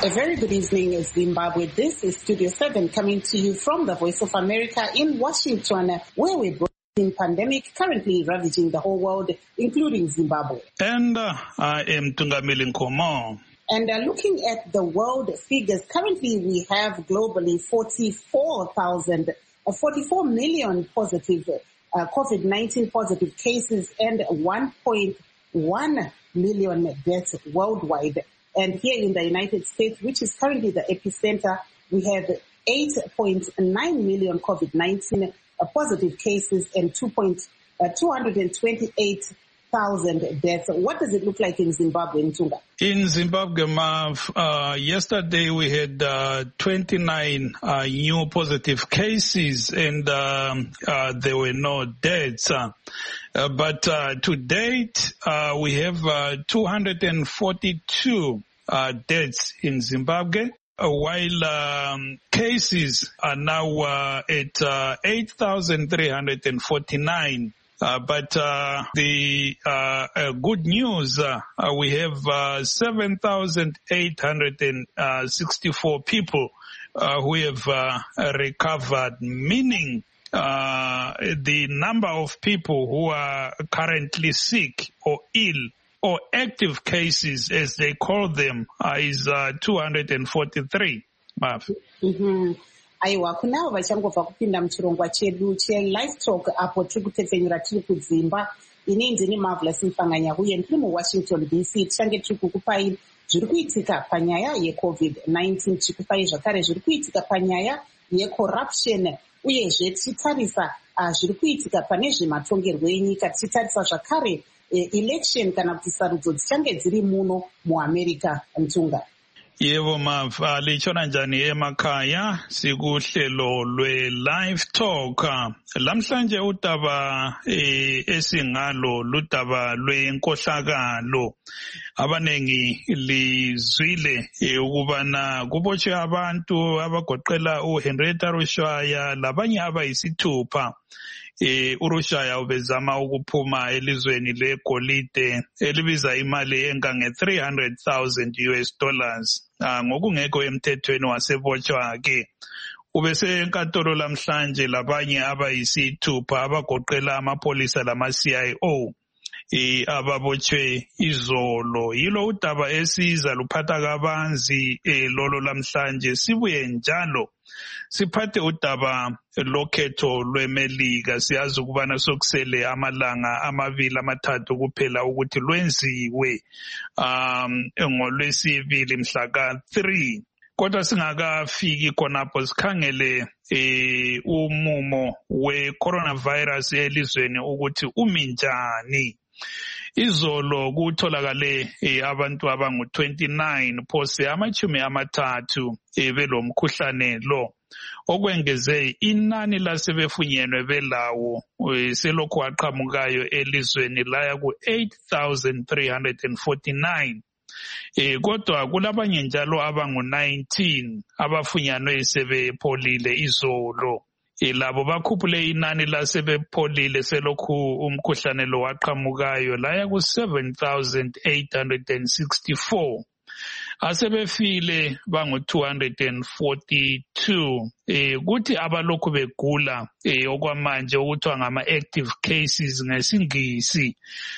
A very good evening, Zimbabwe. This is Studio 7 coming to you from the Voice of America in Washington, where we're broadcasting pandemic currently ravaging the whole world, including Zimbabwe. And I am Tungamili Nkomo. And looking at the world figures, currently we have globally 44 million positive COVID-19 positive cases and 1.1 million deaths worldwide. And here in the United States, which is currently the epicenter, we have 8.9 million COVID-19 positive cases and 228,000 deaths. What does it look like in Zimbabwe, Ntunga? In Zimbabwe, yesterday we had 29 new positive cases and there were no deaths. But to date, we have 242 deaths in Zimbabwe, while cases are now at 8,349. But the good news, we have 7,864 people who have recovered, meaning the number of people who are currently sick or ill or active cases, as they call them, is 243. Mm-hmm. Aiwa, kunavo vachangobva kupinda muchirongwa chedu che-live talk apo tiri kutepfenyura tiri kudzimba. Ini ndini Marvelous Mfanganya uye ndiri muWashington DC. Tichange tiri kukupai zviri kuitika panyaya yeCovid-19, tichikupai zvakare zviri kuitika panyaya yecorruption, uyezve tichitarisa zviri kuitika pane zvematongerwo enyika, tichitarisa zvakare election kana kuti sarudzo dzichange dziri muno muAmerica. Ntunga. Yebo lichona njani emakhaya sikuhlelo lwe-live talk. Lamhlanje udaba esingalo ludaba lwenkohlakalo. Abanengi lizwile ukubana kubotshwe abantu abagoqela uHenrietta Rushaya labanye abayisithupha. uRushaya ubezama ukuphuma elizweni legolide elibiza imali engange $300,000 ngokungekho emthethweni wasebotshwa ke. Ubesenkantolo lamhlanje labanye abayisithupha abagoqela amapolisa lama-CIO ababotshwe izolo. Yilo udaba esiza luphatha kabanzi lolo lamhlanje. Sibuye njalo siphathe udaba lokhetho lweMelika. Siyazi ukubana sokusele amalanga amabili amathathu kuphela ukuthi lwenziwe ngolwesibili mhla ka-3. Kodwa singakafiki khonapho sikhangele umumo we-coronavirus elizweni ukuthi umi njani. Izolo kutholakale abantu abangu-29 phose amachumi amathathu belomkhuhlane lo, okwengeze inani lasebefunyenwe belawo selokhu aqhamukayo elizweni laya ku-8,349. Kodwa kulabanye njalo abangu-19 abafunyanwe sebepholile izolo. Labo bakhuphule inani lasebepholile selokhu umkhuhlane lo waqhamukayo laya ku-7,864. Asebefile bangu-242. Kuthi abalokhu begula okwamanje okuthiwa ngama-active cases ngesingisi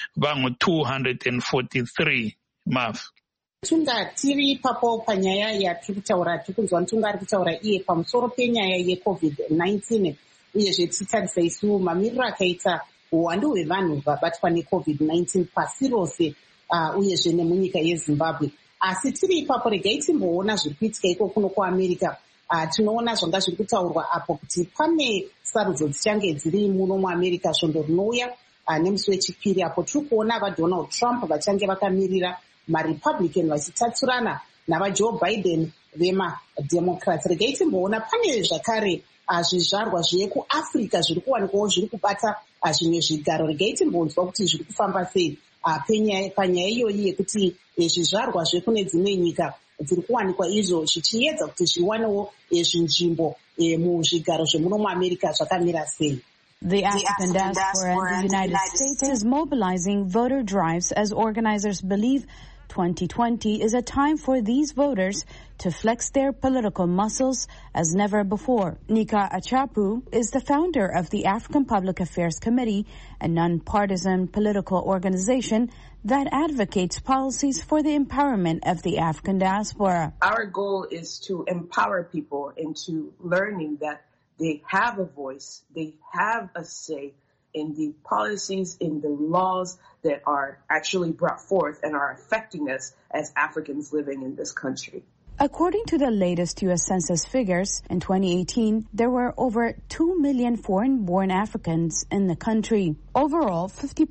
bangu-243. Tunga tiri papo panyaya yatiri kutaura, tiri kunzwa Ntunga ari kutaura iye pamusoro penyaya yeCovid-19, uyezve tichitarisa isu mamiriro akaita uwandu hwevanhu vabatwa neCovid-19 pasi rose uyezve nemunyika yeZimbabwe. Asi tiri ipapo regai timboona zviri kuitika iko kuno kuAmerica. Tinoona zvanga zviri kutaurwa apo kuti pane sarudzo dzichange dziri muno muAmerica svondo rinouya nemusi wechipiri, apo tiri kuona vaDonald Trump vachange vakamirira maRepublican vachitatsurana navaJoe Biden vemaDemocrats. Regai timboona pane zvakare zvizvarwa zvekuAfrica zviri kuwanikwawo zviri kubata zvimwe zvigaro. Regai timbonzwa kuti zviri kufamba sei panyaya iyoyi yekuti zvizvarwa zvekune dzimwe nyika dziri kuwanikwa izvo zvichiedza kuti zviwanewo zvinzvimbo muzvigaro zvemuno muAmerica zvakamira sei. The African diaspora in the United States is mobilizing voter drives as organizers believe 2020 is a time for these voters to flex their political muscles as never before. Nika Achapu is the founder of the African Public Affairs Committee, a nonpartisan political organization that advocates policies for the empowerment of the African diaspora. Our goal is to empower people into learning that they have a voice, they have a say in the policies, in the laws that are actually brought forth and are affecting us as Africans living in this country. According to the latest U.S. Census figures, in 2018, there were over 2 million foreign-born Africans in the country. Overall,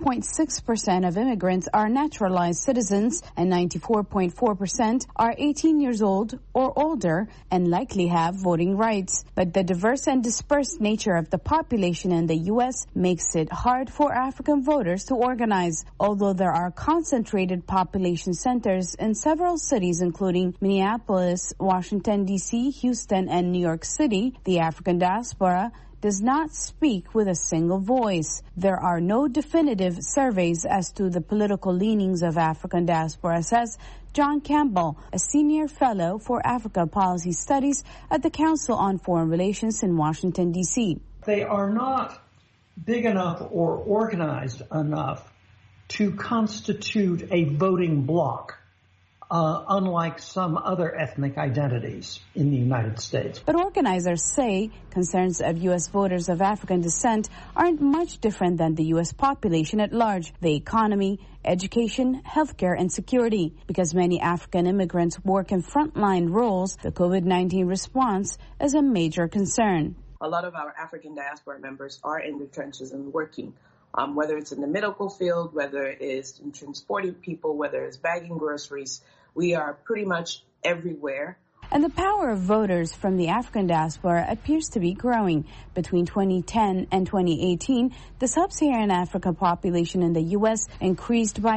50.6% of immigrants are naturalized citizens and 94.4% are 18 years old or older and likely have voting rights. But the diverse and dispersed nature of the population in the U.S. makes it hard for African voters to organize. Although there are concentrated population centers in several cities, including Minneapolis, Washington, D.C., Houston, and New York City, the African diaspora does not speak with a single voice. There are no definitive surveys as to the political leanings of African diaspora, says John Campbell, a senior fellow for Africa Policy Studies at the Council on Foreign Relations in Washington, D.C. They are not big enough or organized enough to constitute a voting bloc. Unlike some other ethnic identities in the United States. But organizers say concerns of U.S. voters of African descent aren't much different than the U.S. population at large: the economy, education, healthcare, and security. Because many African immigrants work in frontline roles, the COVID-19 response is a major concern. A lot of our African diaspora members are in the trenches and working. Whether it's in the medical field, whether it's in transporting people, whether it's bagging groceries, we are pretty much everywhere. And the power of voters from the African diaspora appears to be growing. Between 2010 and 2018, the sub-Saharan Africa population in the U.S. increased by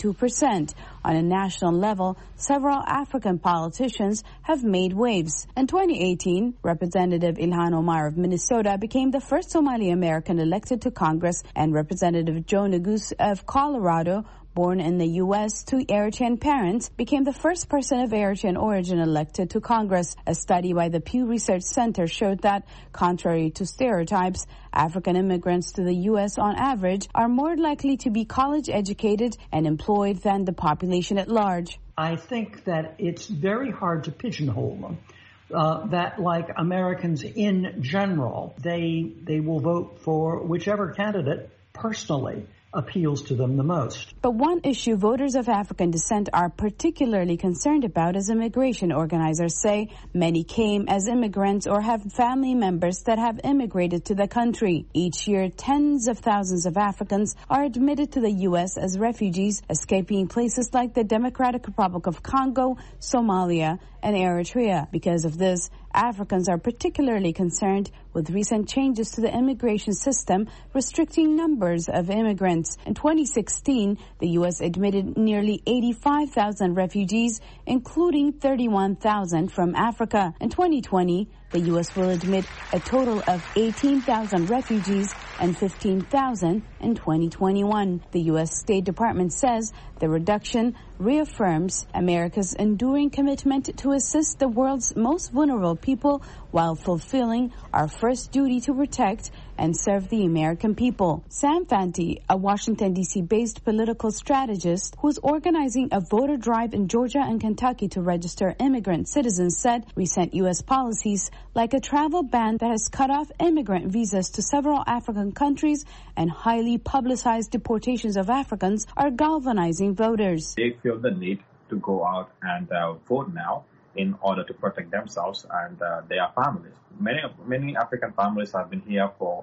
52%. On a national level, several African politicians have made waves. In 2018, Representative Ilhan Omar of Minnesota became the first Somali American elected to Congress, and Representative Joe Neguse of Colorado, born in the U.S. to Eritrean parents, became the first person of Eritrean origin elected to Congress. A study by the Pew Research Center showed that, contrary to stereotypes, African immigrants to the U.S. on average are more likely to be college-educated and employed than the population at large. I think that it's very hard to pigeonhole them. That, like Americans in general, they will vote for whichever candidate personally appeals to them the most. But one issue voters of African descent are particularly concerned about is immigration. Organizers say many came as immigrants or have family members that have immigrated to the country. Each year, tens of thousands of Africans are admitted to the U.S. as refugees, escaping places like the Democratic Republic of Congo, Somalia, and Eritrea. Because of this, Africans are particularly concerned with recent changes to the immigration system, restricting numbers of immigrants. In 2016, the U.S. admitted nearly 85,000 refugees, including 31,000 from Africa. In 2020, the U.S. will admit a total of 18,000 refugees and 15,000 in 2021. The U.S. State Department says the reduction reaffirms America's enduring commitment to assist the world's most vulnerable people while fulfilling our first duty to protect and serve the American people. Sam Fanti, a Washington, D.C. based political strategist who's organizing a voter drive in Georgia and Kentucky to register immigrant citizens, said recent U.S. policies like a travel ban that has cut off immigrant visas to several African countries and highly publicized deportations of Africans are galvanizing voters. They feel the need to go out and vote now in order to protect themselves and their families. Many African families have been here for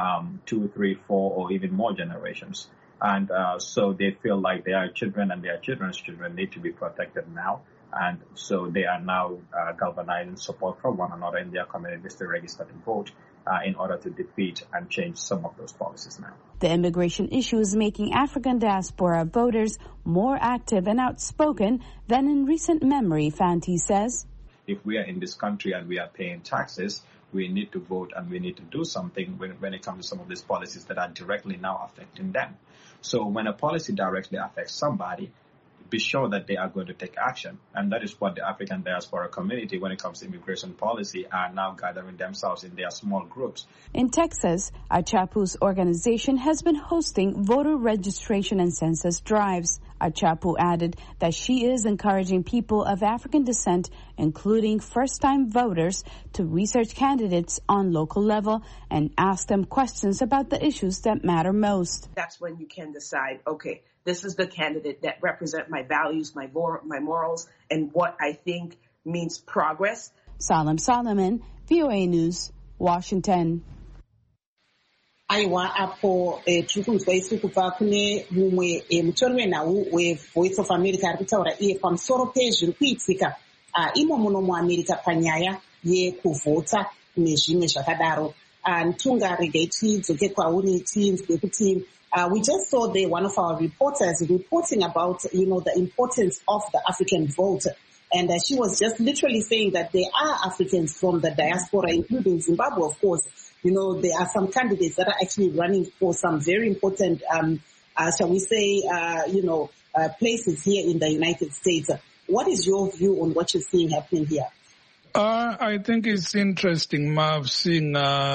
2, 3, 4, or even more generations. And so they feel like their children and their children's children need to be protected now. And so they are now galvanizing support from one another in their communities to register to vote in order to defeat and change some of those policies now. The immigration issue is making African diaspora voters more active and outspoken than in recent memory, Fanti says. If we are in this country and we are paying taxes, we need to vote and we need to do something when it comes to some of these policies that are directly now affecting them. So when a policy directly affects somebody, be sure that they are going to take action. And that is what the African diaspora community, when it comes to immigration policy, are now gathering themselves in their small groups. In Texas, Achapu's organization has been hosting voter registration and census drives. Achapu added that she is encouraging people of African descent, including first-time voters, to research candidates on local level and ask them questions about the issues that matter most. That's when you can decide, okay, this is the candidate that represent my values, my morals, and what I think means progress. Salam Solomon, VOA News, Washington. Aiwa apo tiri kunzwa isu kubva kune mumwe mutori wenhau weVoice of America ari kutaura iye pamusoro pezviri kuitika imo muno muAmerica panyaya yekuvhota nezvimwe zvakadaro. Ntunga regai tidzoke kwauri tinzwe kuti we just saw there one of our reporters reporting about, the importance of the African vote. And she was just literally saying that there are Africans from the diaspora, including Zimbabwe, of course. There are some candidates that are actually running for some very important, shall we say, places here in the United States. What is your view on what you're seeing happening here? I think it's interesting, Marv, seeing,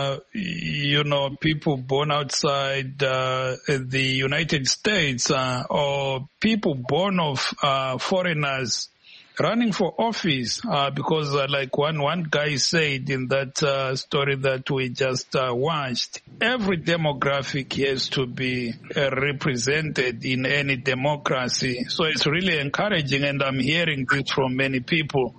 people born outside the United States or people born of foreigners running for office, because like one guy said in that story that we just watched, every demographic has to be represented in any democracy. So it's really encouraging, and I'm hearing this from many people.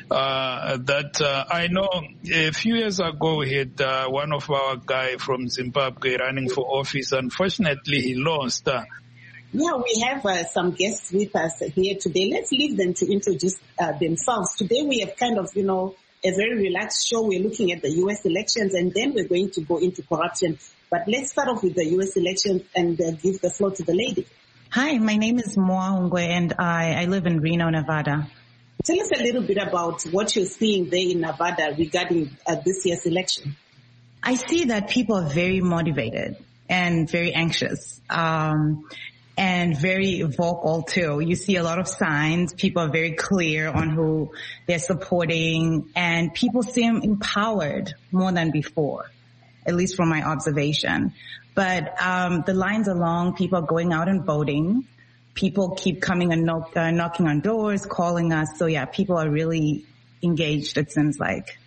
That I know a few years ago we had one of our guy from Zimbabwe running for office. Unfortunately, he lost. Yeah, we have some guests with us here today. Let's leave them to introduce themselves. Today we have kind of, a very relaxed show. We're looking at the U.S. elections, and then we're going to go into corruption. But let's start off with the U.S. elections and give the floor to the lady. Hi, my name is Moa Ungwe, and I live in Reno, Nevada. Tell us a little bit about what you're seeing there in Nevada regarding this year's election. I see that people are very motivated and very anxious. And very vocal too. You see a lot of signs. People are very clear on who they're supporting, and people seem empowered more than before, at least from my observation. But the lines are long. People are going out and voting. People keep coming and knocking on doors, calling us. So yeah, people are really engaged, it seems like.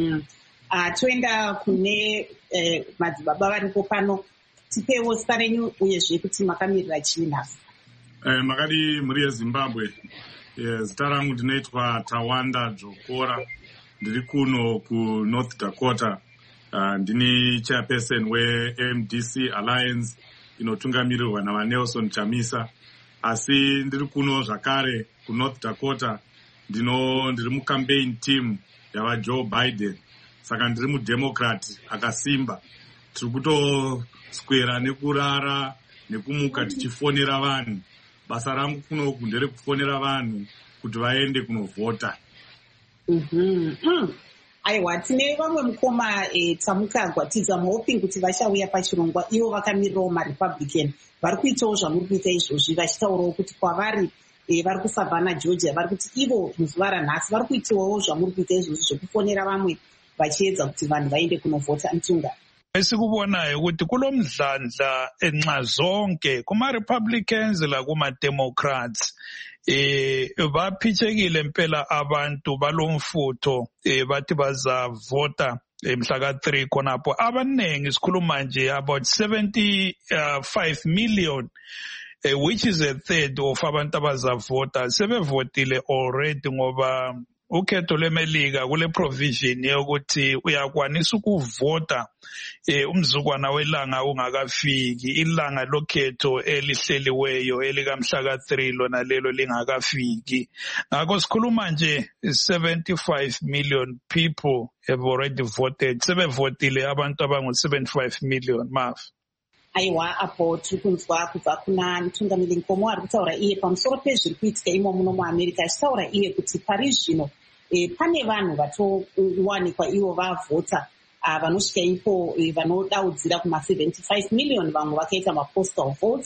Toenda kune madzibaba varipo pano. Tipewo sarenyu uyezve kuti makamirira chii nhasi. Makadi muri yeZimbabwe. Zita rangu ndinoitwa Tawanda Jokora. Ndiri kuno ku North Dakota. Ndini chairperson weMDC Alliance inotungamirirwa naVaNelson Chamisa. Asi ndiri kuno zvakare ku North Dakota. Ndiri mucampaign team yavaJoe Biden. Saka ndiri muDemocrat akasimba. Tiri kutoswera nekurara nekumuka tichifonera vanhu. Basa rangu kunoku ndere kufonera vanhu kuti vaende kunovhota. Aiwa, tine vamwe mukoma tamukagwatidza muhoping kuti vachauya pachirongwa, ivo vakamirirawo maRepublican. Vari kuitawo zvamuri kuita izvozvi, vachitaurawo kuti kwavari vari kuSavannah, Georgia, vari kuti ivo muzuva ranhasi vari kuitawo zvamuri kuita izvozvi zvokufonera vamwe vachiedza kuti vanhu vaende kunovhota. Ntunga esikubonayo ukuthi kulomdlandla enxa zonke kuma-Republicans lakuma-Democrats baphithekile impela abantu balomfutho bathi bazavota mhla ka-3 khonapho. Abaningi sikhuluma nje about 75 million, which is a third of abantu abazavota sebevotile already, ngoba ukhetho lweMelika kule provision yokuthi uyakwanisa ukuvota umzukwana welanga ungakafiki, ilanga lokhetho elihleliweyo elikamhla ka-3 lona lelo lingakafiki. Ngakho sikhuluma nje 75 million people have already voted. Sebevotile abantu abangu-75 million, Marv. Aiwa, apo tiri kunzwa kubva kuna mutungamiri Nkomo ari kutaura iye pamusoro pezviri kuitika imo muno muAmerica, achitaura iye kuti pari zvino pane vanhu vatowanikwa ivo vavhota vanosvika ipo vanodaudzira kuma 75 million. Vamwe vakaita mapostal votes,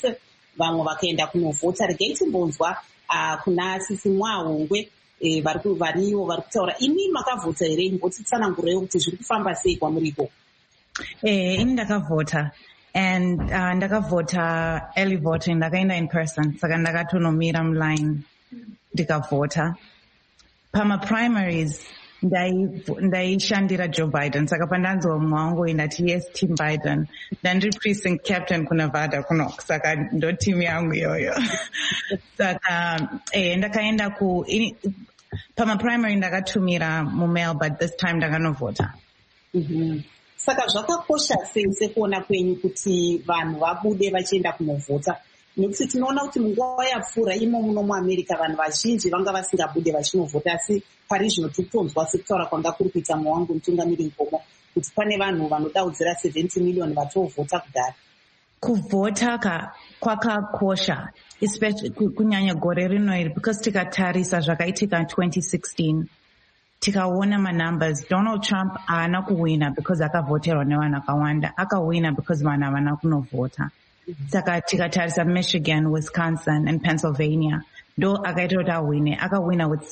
vamwe vakaenda kunovhota. Regai timbonzwa kuna Sisi Mwahongwe varivo vari kutaura. Imi makavhota here? Ngotitsanangureiwo kuti zviri kufamba sei kwamuriko? Ini ndakavhota. And ndakavhota early voting, ndakaenda in person, saka ndakatonomira muline ndikavhota. Pama primaries ndaishandira Joe Biden, saka pandanzwa Mwahongwe ndati yes, Team Biden. Ndandiri precinct captain kuNevada kuno, saka ndo team yangu iyoyo. Saka ndakaenda pama primary ndakatumira mumail, but this time ndakanovhota. Saka zvakakosha sei sekuona kwenyu kuti vanhu vabude vachienda kunovhota? Nekuti tinoona kuti munguva yapfuura imo muno muAmerica vanhu vazhinji vanga vasingabude vachinovhota, asi pari zvino tirikunzwa sekutaura kwanga kuri kuita Mwangu mutungamiri mugomo kuti pane vanhu vanodaudzira 70 million vatovhota kudhara. Kuvhota kwakakosha, especially kunyanya gore rino iri, because tikatarisa zvakaitika 2016 tikaona manumbers, Donald Trump haana kuwina because akavhoterwa nevanhu akawanda, akawina because vanhu havana kunovhota. Saka tikatarisa Michigan, Wisconsin and Pennsylvania, ndo akaita kuti awine, akawina with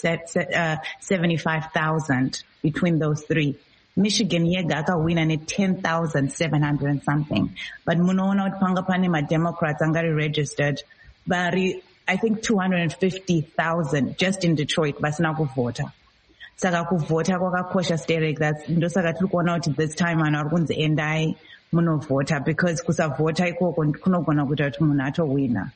75,000 between those three. Michigan yega akawina ne 10,700 and something. But munoona kuti panga pane ma-Democrats angari registered, bari I think 250,000 just in Detroit vasina kuvhota. Saka kuvhota kwakakosha Sterek. Ndosaka tiri kuona kuti this time vanhu vari kunzi endai munovhota, because kusavhota ikoko kunogona kuita kuti munhu atowina.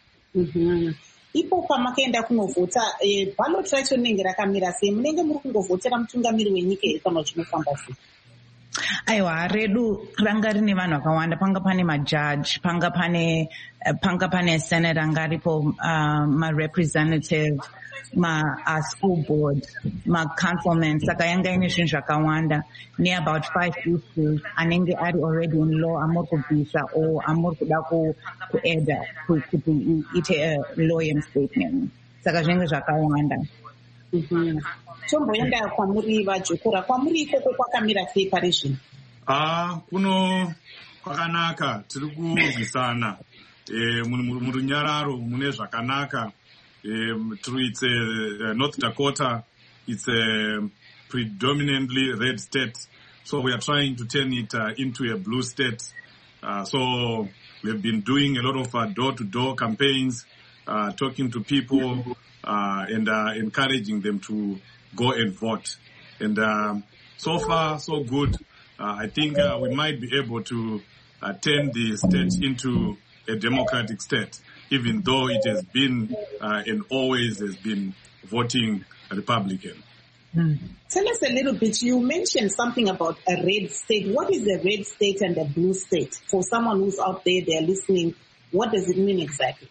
Ipo pamakaenda kunovhota, ballot racho rinenge rakamira sei? Munenge muri kungovhotera mutungamiri wenyika here kana zvinofamba sei? Aiwa, redu ranga rine vanhu vakawanda. Panga pane majaji, panga pane senator angaripo, ma-representative, ma-school board, ma-councilmen. Saka yanga ine zvinhu zvakawanda. Ne about 5 issues anenge ari already in law amuri kubvisa or amuri kuda kueda kuti ite a lawyer statement. Saka zvinenge zvakawanda. Tomboenda kwamuri vaJokora, kwamuri ikoko kwakamira sei pari zvino? Kuno kwakanaka, tiri kurwisana. Murunyararo mune zvakanaka. It's North Dakota. It's a predominantly red state, so we are trying to turn it into a blue state. So we've been doing a lot of door-to-door campaigns, talking to people and encouraging them to go and vote. And so far, so good. I think we might be able to turn the state into a democratic state, even though it has been and always has been voting Republican. Tell us a little bit. You mentioned something about a red state. What is a red state and a blue state? For someone who's out there, they're listening, what does it mean exactly?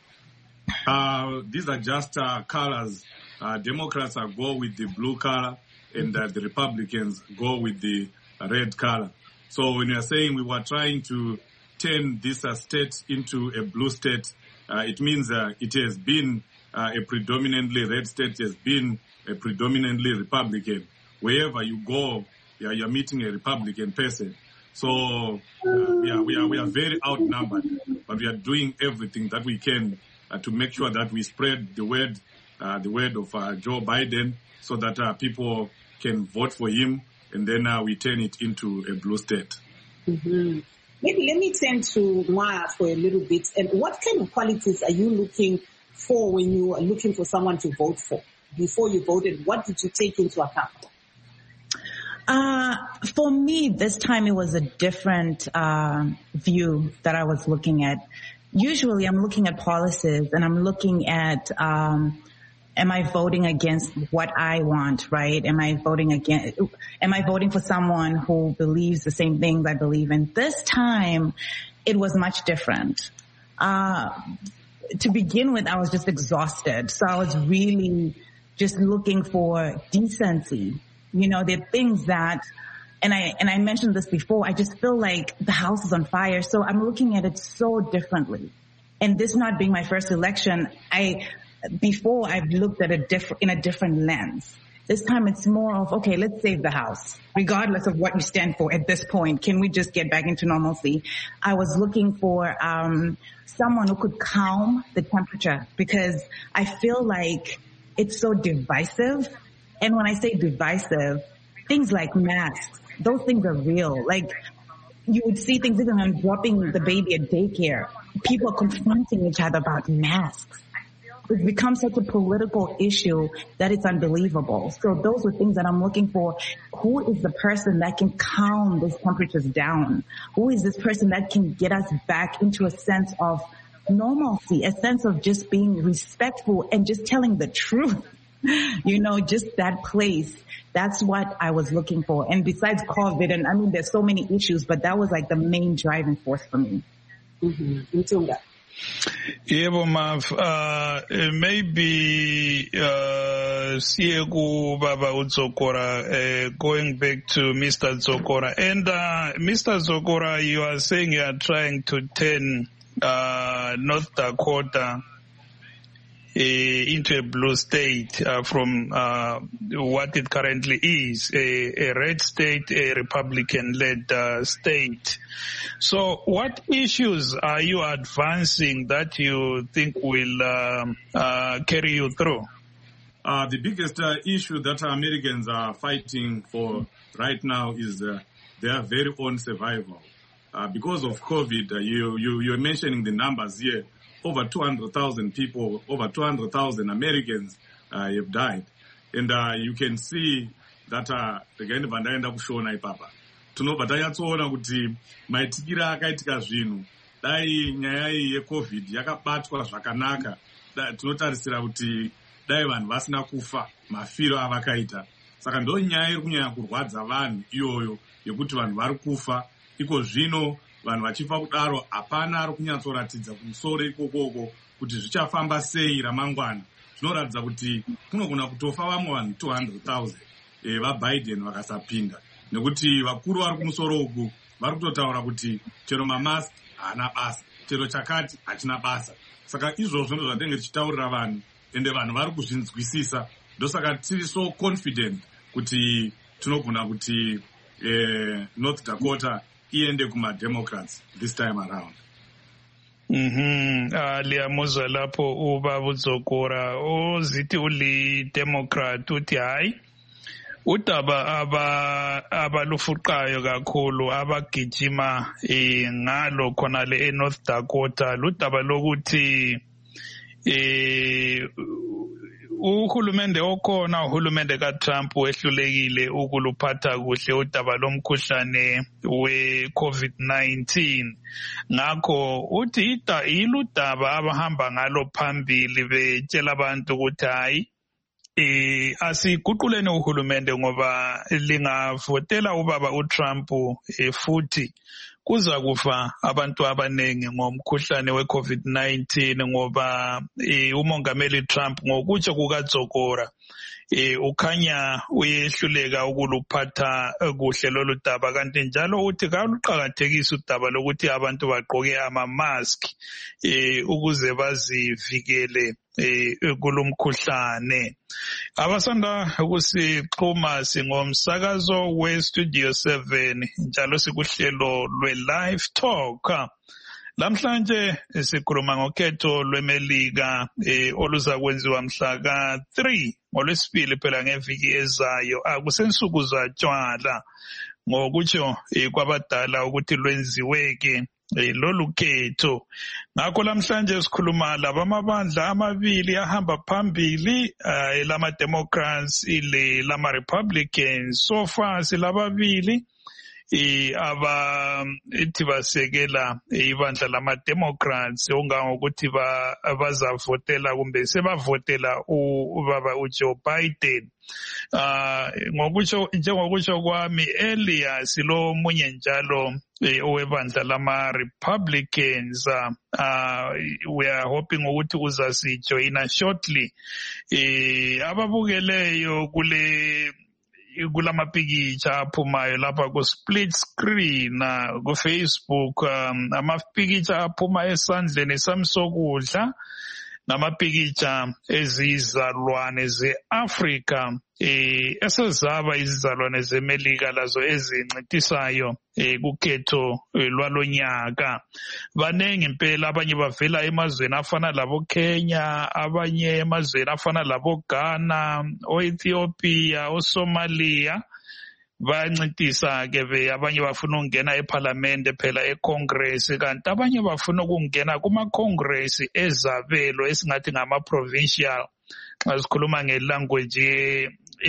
These are just colors. Democrats go with the blue color, and the Republicans go with the red color. So when we are saying we were trying to turn this state into a blue state, it means it has been a predominantly red state, has been a predominantly Republican. Wherever you go, you're meeting a Republican person. So we are very outnumbered, but we are doing everything that we can to make sure that we spread the word of Joe Biden, so that people can vote for him, and then we turn it into a blue state. Maybe let me turn to Mwa for a little bit. And what kind of qualities are you looking for when you are looking for someone to vote for? Before you voted, what did you take into account? For me, this time it was a different view that I was looking at. Usually I'm looking at policies and I'm looking at, am I voting against what I want, right? Am I voting for someone who believes the same things I believe in? This time it was much different. To begin with, I was just exhausted. So I was really just looking for decency. You know, there are things that, and I mentioned this before, I just feel like the house is on fire. So I'm looking at it so differently. And this not being my first election, I've looked at it in a different lens. This time it's more of, okay, let's save the house. Regardless of what you stand for at this point, can we just get back into normalcy? I was looking for someone who could calm the temperature, because I feel like it's so divisive. And when I say divisive, things like masks, those things are real. Like, you would see things even on dropping the baby at daycare. People are confronting each other about masks. It's become such a political issue that it's unbelievable. So those are things that I'm looking for. Who is the person that can calm these temperatures down? Who is this person that can get us back into a sense of normalcy, a sense of just being respectful and just telling the truth? You know, just that place. That's what I was looking for. And besides COVID, and I mean, there's so many issues, but that was like the main driving force for me. Mtunga. Yebo Mav, maybe siye ku Baba uZokora, going back to Mr. Zokora. And Mr. Zokora, you are saying you are trying to turn North Dakota into a blue state from what it currently is, a red state, a Republican-led state. So what issues are you advancing that you think will carry you through? The biggest issue that Americans are fighting for right now is their very own survival. Because of COVID, you're mentioning the numbers here. Over 200,000 people, over 200,000 Americans have died. And you can see that takaenda pandaenda kushona ipapa. Tunobva tanyatsoona kuti maitikira akaitika zvinhu. Dai nyaya yeCovid yakabatwa zvakanaka. Tinotarisira kuti dai vanhu vasina kufa, mafiro avakaita. Saka ndo nyaya iri kunyanya kurwadza vanhu iyoyo yekuti vanhu vari kufa. Iko zvino vanhu vachifa kudaro hapana ari kunyatsoratidza kumusoro ikokoko kuti zvichafamba sei ramangwana. Zvinoratidza kuti kunogona kutofa vamwe vanhu 200,000 vaBiden vakasapinda, nekuti vakuru vari kumusoro uku vari kutotaura kuti chero mamask haana basa, chero chakati hachina basa. Saka izvozvo ndo zvatinenge tichitaurira vanhu, ende vanhu vari kuzvinzwisisa. Ndosaka tiri so confident kuti tinogona kuti North Dakota iende kuma-Democrats this time around. Liyamuzwa lapho ubaba uZokora ozithi uli-Democrat uthi hayi udaba abalufuqayo kakhulu abagijima ngalo khonale eNorth Dakota ludaba lokuthi uhulumende okhona, uhulumende kaTrump wehlulekile ukuluphatha kuhle udaba lomkhuhlane we-COVID-19. Ngakho uthi iludaba abahamba ngalo phambili betshela abantu ukuthi hayi asiguquleni uhulumende ngoba lingavotela ubaba uTrump futhi kuza kufa abantu abanengi ngomkhuhlane we-COVID-19 ngoba umongameli Trump ngokutsho kukaZokora ukhanya uyehluleka ukuluphatha kuhle lolu daba, kanti njalo uthi kaluqakathekisa udaba lokuthi abantu bagqoke ama-mask ukuze bazivikele kulumkhuhlane. Abasanda ukusixhuma singomsakazo we-Studio 7 njalo sikuhlelo lwe-Live Talk. Lamhlanje sikhuluma ngokhetho lweMelika oluza kwenziwa mhla ka-3 ngolwesibili phela ngeviki ezayo. Akusensuku zatshwala ngokutsho kwabadala ukuthi lwenziweke lolu khetho. Ngakho lamhlanje sikhuluma labamabandla amabili ahamba phambili lama-Democrats ile lama-Republicans. So far silababili ethi basekela ibandla lama-Democrats ongangokuthi bazavotela kumbe sebavotela ubaba uJoe Biden. Njengokutsho kwami Elias lo munye njalo owebandla lama-Republicans, we are hoping ukuthi uzasijoina shortly. Ababukeleyo kulamapikitsha aphumayo lapha ku-split screen ku-Facebook, amapikitsha aphuma esandleni sami sokudla ngamapikicha ezizalwane ze-Afrika esezaba izizalwane zeMelika lazo ezincitisayo kukhetho lwalonyaka. Banengi impela, abanye bavela emazweni afana labo Kenya, abanye emazweni afana labo Ghana, o-Ethiopia, o-Somalia. Bayancintisa ke abanye bafuna ukungena eParliament phela eCongress, kanti abanye bafuna ukungena kuma-Congress ezabelo esingathi ngama-provincial xa sikhuluma ngelanguage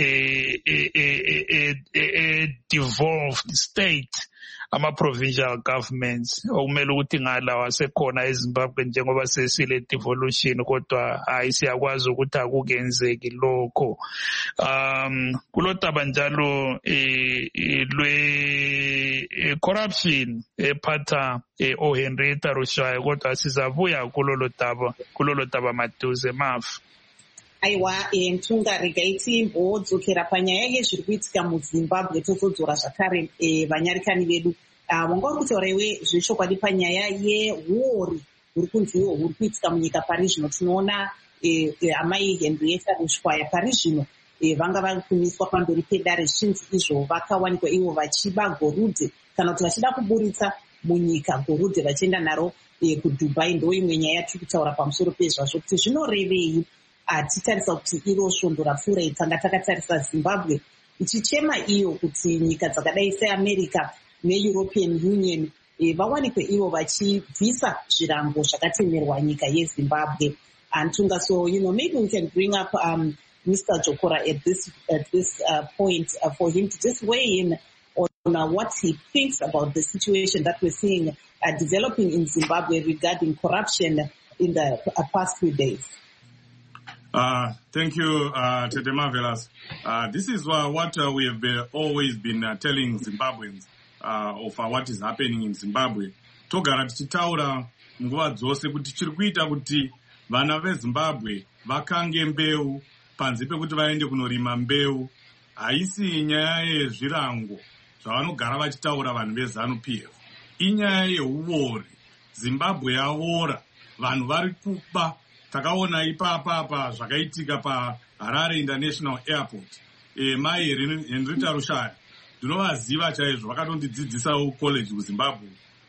devolved state, ama-provincial governments okumele ukuthi ngalawa asekhona eZimbabwe njengoba sesile devolution, kodwa hayi siyakwazi ukuthi akukenzeki lokho. Kulodaba njalo lwe-corruption ephatha o-Henrietta Rushaya, kodwa sizabuya kulolo daba maduze mafu. Aiwa, Mtunga Rigaiti mbodzokera panyaya yezviri kuitika muZimbabwe tozodzora zvakare vanyarikani vedu. Wanga kutaura iwe zvechokwadi panyaya yehuori huri kunzi iwo huri kuitika munyika pari zvino. Tinoona amai Henrietta Rushaya pari zvino vanga vakumiswa pamberi pedare zhinji izvo vakawanikwa ivo vachiba gorudhe kana kuti vachida kuburitsa munyika gorudhe vachienda naro kuDubai. Ndo imwe nyaya tiri kutaura pamusoro pezvazvo kuti zvinorevei. Titarisa kuti iro svondo rapfuura itanga takatarisa Zimbabwe ichichema iyo kuti nyika dzakadai seAmerica neEuropean Union vawanikwe ivo vachibvisa zvirango zvakatemerwa nyika yeZimbabwe. Antunga, so maybe we can bring up Mr. Jokora at this point for him to just weigh in on what he thinks about the situation that we're seeing developing in Zimbabwe regarding corruption in the past few days. Thank you, Tete Marvelous. This is what we have always been telling Zimbabweans of what is happening in Zimbabwe. Togara tichitaura nguva dzose kuti chiri kuita kuti vana veZimbabwe vakange mbeu panze pekuti vaende kunorima mbeu. Haisi nyaya yezvirango zvavanogara vachitaura vanhu veZANU-PF. Inyaya yehuori. Zimbabwe yaora, vanhu vari kuba. Takaona ipapa zvakaitika paHarare International Airport. Mai Henrietta Rushaya ndinovaziva chaizvo, vakatondidzidzisawo college kuZimbabwe.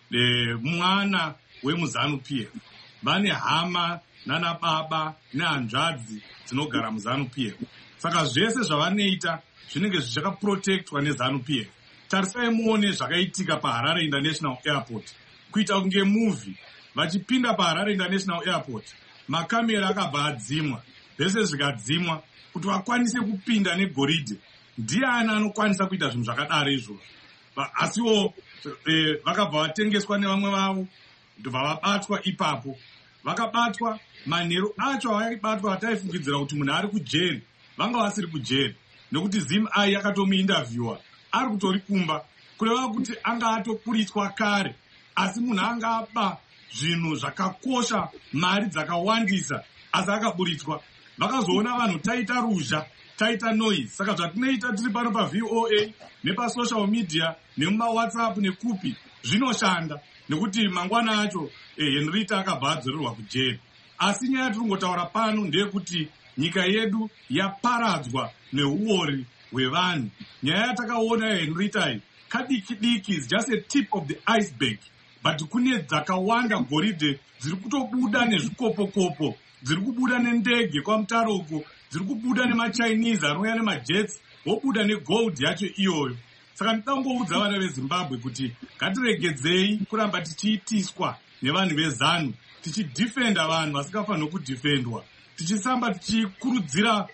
Mwana wemuZANU-PF. Vane hama nanababa nehanzvadzi dzinogara muZANU-PF. Saka zvese zvavanoita zvinenge zvakaprotectwa neZANU-PF. Tarisai muone zvakaitika paHarare International Airport. Kuita kunge movie, vachipinda paHarare International Airport, makamera akabva adzimwa, zvese zvikadzimwa kuti vakwanise kupinda negoridhe. Ndiani anokwanisa kuita zvinhu zvakadaro izvozvo? Asiwo vakabva vatengeswa nevamwe vavo, ndobva vabatwa ipapo. Vakabatwa, manheru acho avaibatwa ataifungidzira kuti munhu ari kujeri, vanga vasiri kujeri, nekuti ZimEye yakatomuinterviewa ari kutori kumba, kureva kuti anga atokuriswa kare, asi munhu anga aba zvinhu zvakakosha, mari dzakawandisa, asi akaburitswa. Vakazoona vanhu taita ruzha, taita noise. Saka zvatinoita tiri pano paVOA nepasocial media nemumawhatsapp nekupi zvinoshanda, nekuti mangwana acho Henrietta akabva adzorerwa kujeri. Asi nyaya tiringotaura pano ndeyekuti nyika yedu yaparadzwa neuori hwevanhu. Nyaya yatakaona Henrietta iyi kadiki diki is just a tip of the iceberg. But kune dzakawanda goridhe dziri kutobuda nezvikopo-kopo, dziri kubuda nendege kwamutaro uko, dziri kubuda nemaChinese anouya nemajets, wobuda negold yacho iyoyo. Saka ndidangoudza vana veZimbabwe kuti ngatiregedzei kuramba tichiitiswa nevanhu vezANU, tichidhifenda vanhu vasingafanirwi kudhifendwa, tichisamba tichikurudzira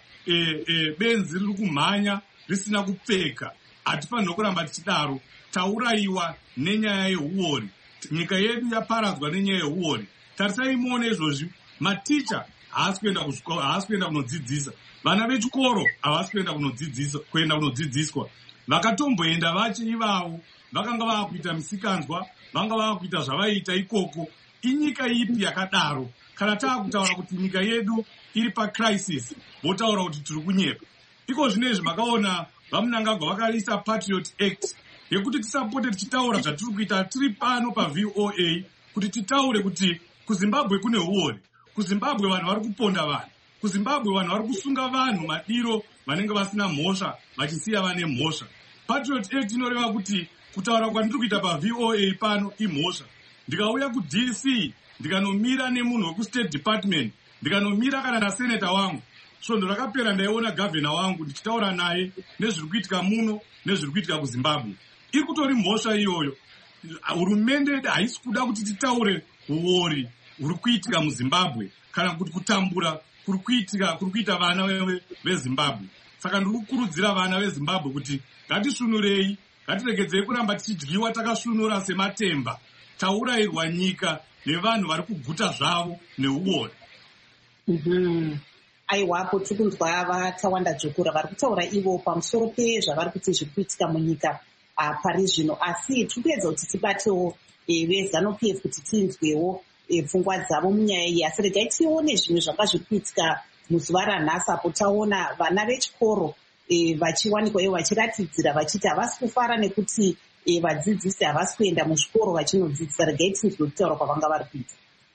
benzi riri kumhanya risina kupfeka. Hatifanirwi kuramba tichidaro. Tauraiwa nenyaya yehuori. Nyika yedu yaparadzwa nenyaya yehuori. Tarisai muone izvozvi, maticha haasi kuenda kuzvikoro, haasi kuenda kunodzidzisa. Vana vechikoro havasi kuenda kunodzidziswa. Vakatomboenda vacho ivavo vakanga vakuita misikanzwa, vanga vakuita zvavaiita ikoko. Inyika ipi yakadaro? Kana taakutaura kuti nyika yedu iri pacrisis, votaura kuti tiri kunyepa. Iko zvinezvi makaona vaMnangagwa vakaisa Patriot Act yekuti tisapote tichitaura zvatiri kuita tiri pano paVOA, kuti titaure kuti kuZimbabwe kune huori. kuZimbabwe vanhu vari kuponda vanhu, kuZimbabwe vanhu vari kusunga vanhu madiro vanenge vasina mhosva vachisiya vane mhosva. Patriot Act inoreva kuti kutaura kwandiri kuita paVOA pano imhosva. Ndikauya kuDC ndikanomira nemunhu wekuState Department, ndikanomira kana naseneta wangu, svondo rakapera ndaiona gavhena wangu ndichitaura naye nezviri kuitika muno nezviri kuitika kuZimbabwe. Iri kutori mhosva iyoyo. Hurumende haisi kuda kuti titaure uori huri kuitika muZimbabwe kana kuti kutambura kuri kuita vana veZimbabwe. Saka ndiri kukurudzira vana veZimbabwe kuti ngatisvunurei, ngatiregedzei kuramba tichidyiwa takasvunura sematemba. Taurayirwa nyika nevanhu vari kuguta zvavo neuori. Aiwapo tiri kunzwa vatawanda dzokura vari kutaura ivo pamusoro pezvavari kuti zviri kuitika munyika pari zvino, asi tiri kuedza kuti tibatewo veZANU-PF kuti tinzwewo pfungwa dzavo munyaya iyi. Asi regai tione zvimwe zvanga zviri kuitika muzuva ranhasi apo taona vana vechikoro vachiwanikwa ivo vachiratidzira vachiti havasi kufara nekuti vadzidzisi havasi kuenda muzvikoro vachinodzidzisa. Regai tinzwe kutaura kwavanga vari kuita.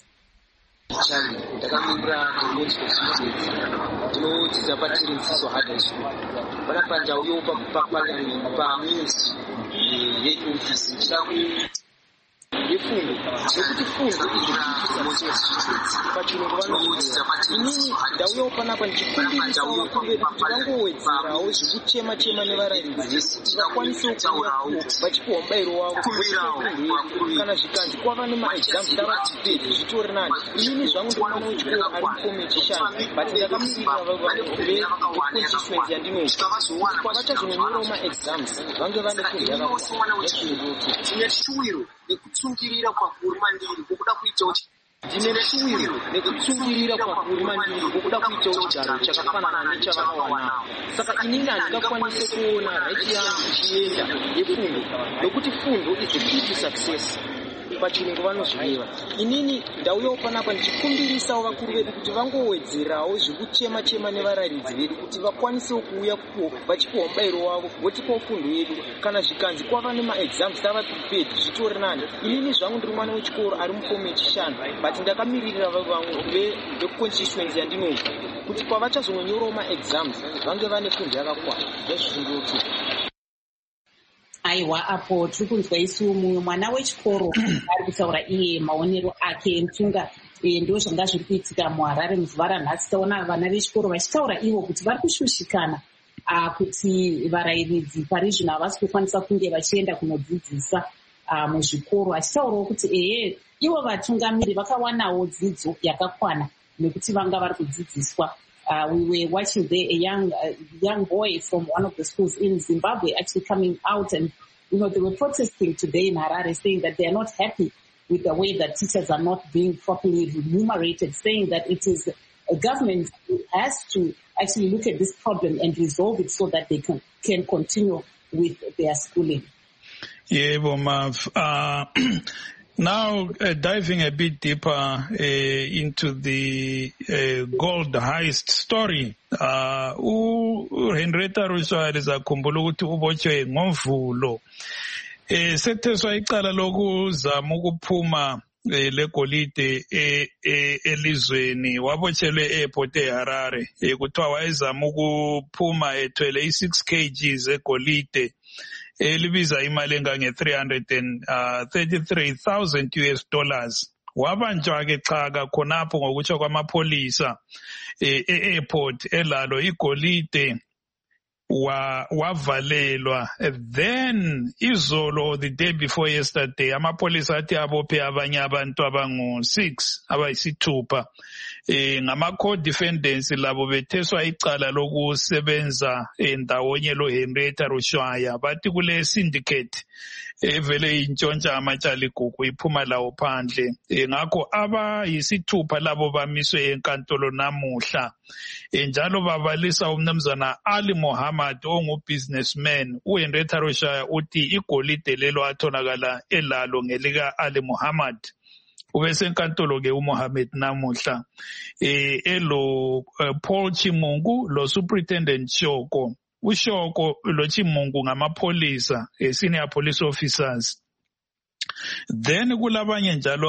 Ndakamira kumunzi kwezvidzidzi tinodzidza patiri mfuso high school panapa ndauyo paminzi yeofisi yefundo nekuti fundo izvikuitisa pachirungu vanozviziva. Inini ndauyawo panapa ndichikumbirisawo vakuru vedu kuti vangowedzerawo zvekuchema nevarairidzi kuti vakwanisewo kuuya vachipiwa mubayiro wavo kana zvikanzi kwava nemaexams tavachipedhi zvitori nani. Inini zvangu ndimwana wechikoro ari mufomu yechishanu but ndakamirira veconstituency yandinobva kuti kwavachazononyorawo maexams vange vane fundo yakakwana. Nekutsungirira kwakuri mandiri kukuda kuitawo ndine shuwiro nekutsungirira kwakuri mandiri kukuda kuitawo chigaro chakafanana nechavakawana. Saka inini handingakwanise kuona raiti yangu ichienda yefundo nokuti fundo is the key to success pachirungu vanozvireva. Inini ndauyawo panapa ndichikumbirisawo vakuru vedu kuti vangowedzerawo zvekuchema nevarayiridzi vedu kuti vakwanisewo kuuya vachipiwa mubayiro wavo votipawo fundo yedu kana zvikanzi kwava nemaexams tava prepared zvitori nani. Inini zvangu ndiri mwana wechikoro ari mufomu yechishanu but ndakamirira vamwe veconstituency yandinobva kuti kwavachazononyorawo maexams vange vane fundo yakakwana nezvizvindotu. Aiwa, apo tiri kunzwa isu mumwe mwana wechikoro ari kutaura iye maonero ake mtunga ndo zvanga zviri kuitika muHarare muzuva ranhasi. Taona vana vechikoro vachitaura ivo kuti vari kushushikana kuti varayiridzi pari zvino havasi kukwanisa kunge vachienda kunodzidzisa muzvikoro, achitaurawo kuti ivo vatungamiri vakawanawo dzidzo yakakwana nekuti vanga vari kudzidziswa. We were watching there a young boy from one of the schools in Zimbabwe actually coming out and, they were protesting today in Harare saying that they are not happy with the way that teachers are not being properly remunerated, saying that it is a government who has to actually look at this problem and resolve it so that they can continue with their schooling. Yeah, Mav. Now, diving a bit deeper into the gold heist story, Henrietta Rushaya zakhumbula ukuthi ubotshwe ngoMvulo. Setheswa icala lokuzama ukuphuma legolide elizweni, wabotshelwe e-airport eHarare kuthiwa wayezama ukuphuma ethwele 6 kg egolide elibiza imali engange-$333,000 US. Wabanjwa ke chaka khonapho ngokutsho kwamapolisa e-airport elalo igolide wavalelwa. Then izolo, the day before yesterday, amapolisa athi abophe abanye abantu abangu-6 abayisithupha ngama-co-defendants labo betheswa icala lokusebenza ndawonye lo-Henrietta Rushaya. Bathi kule syndicate evele intshontsha amatshali gugu iphuma lawo phandle. Ngakho abayisithupha labo bamiswe enkantolo namuhla. Njalo babalisa umnumzana Ali Mohammed ongu-businessman. uHenrietta Rushaya uthi igolide lelo atholakala elalo ngelika Ali Mohammed. Ubesenkantolo ke uMohammed namuhla elo Paul Chimungu lo Superintendent Shoko. Ushoko lo Chimungu ngamapolisa senior police officers. Then kulabanye njalo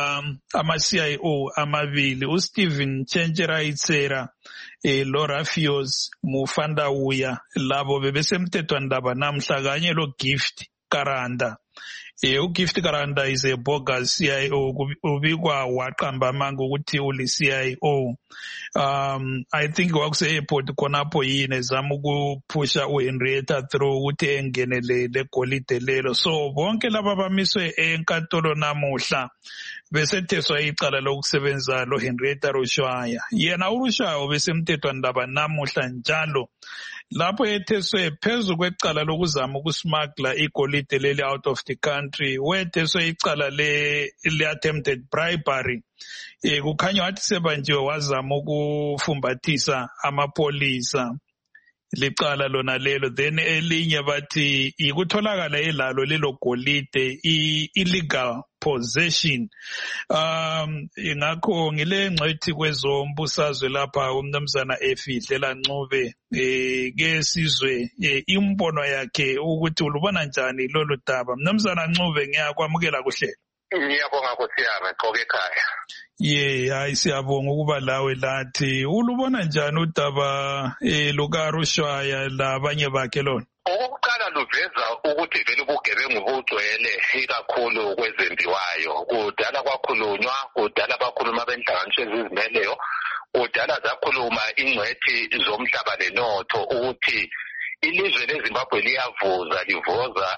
ama-CIO amabili, uStephen Tshentsheraitsera loRafios Mufandauya, labo bebesemthethwandaba namhla kanye loGift Karanda. uGift Karanda is a bogus CIO, ubikwa waqamba amanga ukuthi uli-CIO. I think wakuse-airport khonapho yini ezama ukuphusha uHenrietta through ukuthi engenele golide lelo. So bonke laba bamiswe enkantolo namuhla besetheswa icala lokusebenza loHenrietta Rushwaya. Yena uRushwaya ubesemthethwandaba namuhla njalo lapho etheswe phezu kwecala lokuzama ukusmagla igolide leli out of the country, wetheswe icala le-attempted bribery. Kukhanya wathi sebanjiwe wazama ukufumbathisa amapolisa licala lona lelo. Then elinye bathi ikutholakala elalo lelo golide illegal possession. Ngakho ngile ngcwethi kwezombusazwe lapha umnumzana Efihlela Ncube ke sizwe imbono yakhe ukuthi ulubona njani lolu daba. Mnumzana Ncube, ngiyakwamukela kuhle. Ngiyabonga Nkosiyami, Gqoke ekhaya. Hayi siyabonga ukuba lawe lathi. Ulubona njani udaba lukaRushwaya labanye bakhe lona? Okokuqala luveza ukuthi vele ubugebengu bugcwele ikakhulu kwezembiwayo. Kudala kwakhulunywa, kudala bakhuluma benhlanganiso ezizimeleyo, kudala zakhuluma ingcwethi zomhlaba lenotho ukuthi ilizwe leZimbabwe liyavuza, livoza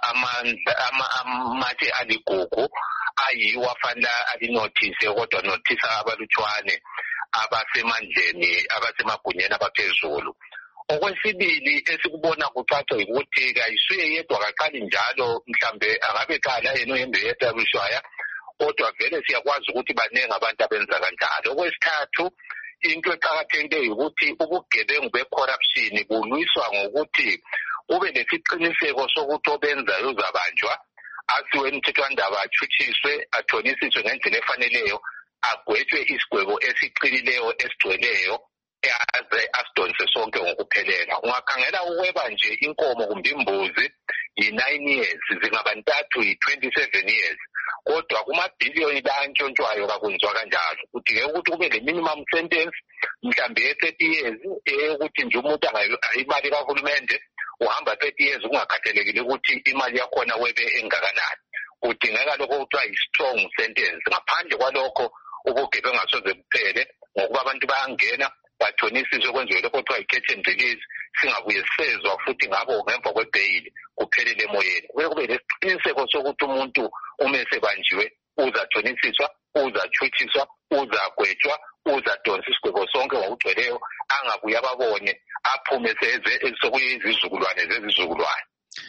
amatshe aligugu ayiwo afanele alinothise, kodwa nothisa abalutshwane abasemandleni, abasemagunyeni abaphezulu. Okwesibili esikubona kucaca ukuthi kayisuye yedwa kaqali njalo, mhlambe angabe qala yena uHenrietta Rushwaya, kodwa vele siyakwazi ukuthi baningi abantu abenza kanjalo. Okwesithathu, into eqakathekileyo ukuthi ubugebengu be-corruption bulwiswa ngokuthi kube lesiqiniseko sokuthi obenzayo uzabanjwa, asiwe emthethwandaba, atshutshiswe, athonisiswe ngendlela efaneleyo, agwetshwe isigwebo esiqinileyo esigcweleyo, aze asidonse sonke ngokuphelela. Ungakhangela ukweba nje inkomo kumbe imbuzi yi-9 years, zingaba ntathu yi-27 years, kodwa kumabhiliyoni lantshontshwayo kakwenziwa kanjalo. Kudingeka ukuthi kube le-minimum sentence mhlambe ye-30 years ukuthi nje umuntu imali kahulumende uhamba 30 years kungakhathalekile ukuthi imali yakhona webe engakanani. Kudingeka lokho kuthiwa yi-strong sentence. Ngaphandle kwalokho ubugebengu asoze buphele ngokuba abantu bayangena bathonisiswe kwenziwe lokho kuthiwa yi-catch and release, singabuye sezwa futhi ngabo ngemva kwebheyili kuphelele emoyeni. Kuye kube lesiqiniseko sokuthi umuntu uma esebanjiwe uzathonisiswa, uzatshuthiswa, uzagwetshwa, uzadonsa isigwebo sonke ngokugcweleyo, angabuye ababone aphume sekuyizizukulwane zezizukulwane.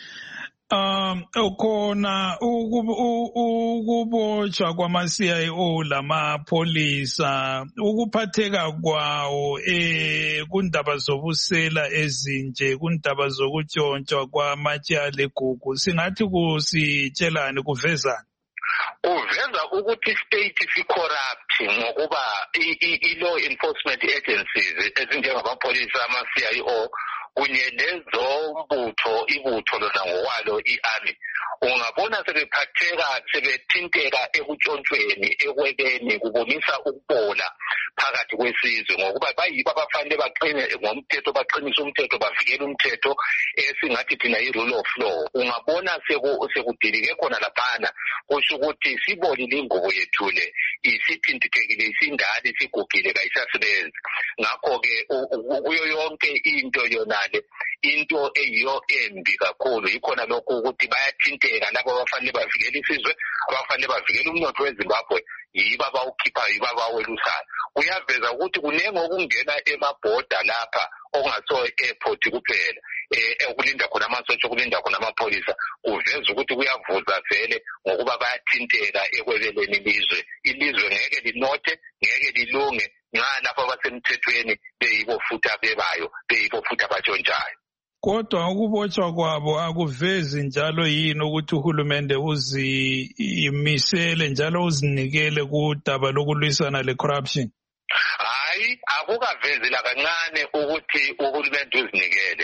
Khona ukubotshwa kwama-CIO lamapholisa, ukuphatheka kwawo kundaba zobusela ezinje, kundaba zokutshontshwa kwamatshe aligugu, singathi kusitshelani, kuvezani? Kuveza ukuthi state si-corrupt ngokuba i-law enforcement agencies ezinjengamapholisa, ama-CIO kunye ibutho lona ngokwalo i-army, ungabona sebethinteka ekutshontshweni, ekwebeni, kubonisa ukubola phakathi kwesizwe ngokuba bayibo abafanele baqine ngomthetho, baqinise umthetho, bavikele umthetho esingathi thina i-rule of law. Ungabona sekudilike khona laphana, kusho ukuthi sibolile ingubo yethu le, isithintikekile, isindala, isigugile, kayisasebenzi. Ngakho-ke kuyo yonke into yonale, into eyiyo embi kakhulu yikhona lokho ukuthi bayathinteka labo abafanele bavikele isizwe, abafanele bavikele umnotho weZimbabwe, yibo abawukhiphayo, yibo abawelusayo. Kuyaveza ukuthi kunenge okungena emabhoda lapha okungasiwo airport kuphela, ukulinda khona amasotsha, ukulinda khona amapholisa. Kuveza ukuthi kuyavuza vele ngokuba bayathinteka ekwebeleni ilizwe. Ilizwe ngeke linothe, ngeke lilunge nxa lapho abasemthethweni beyibo futhi abebayo, beyibo futhi abatshontshayo. Kodwa ukubotshwa kwabo akuvezi njalo yini ukuthi uhulumende uzimisele njalo uzinikele kudaba lokulwisana le-corruption? Hayi, akukavezi lakancane ukuthi uhulumende uzinikele.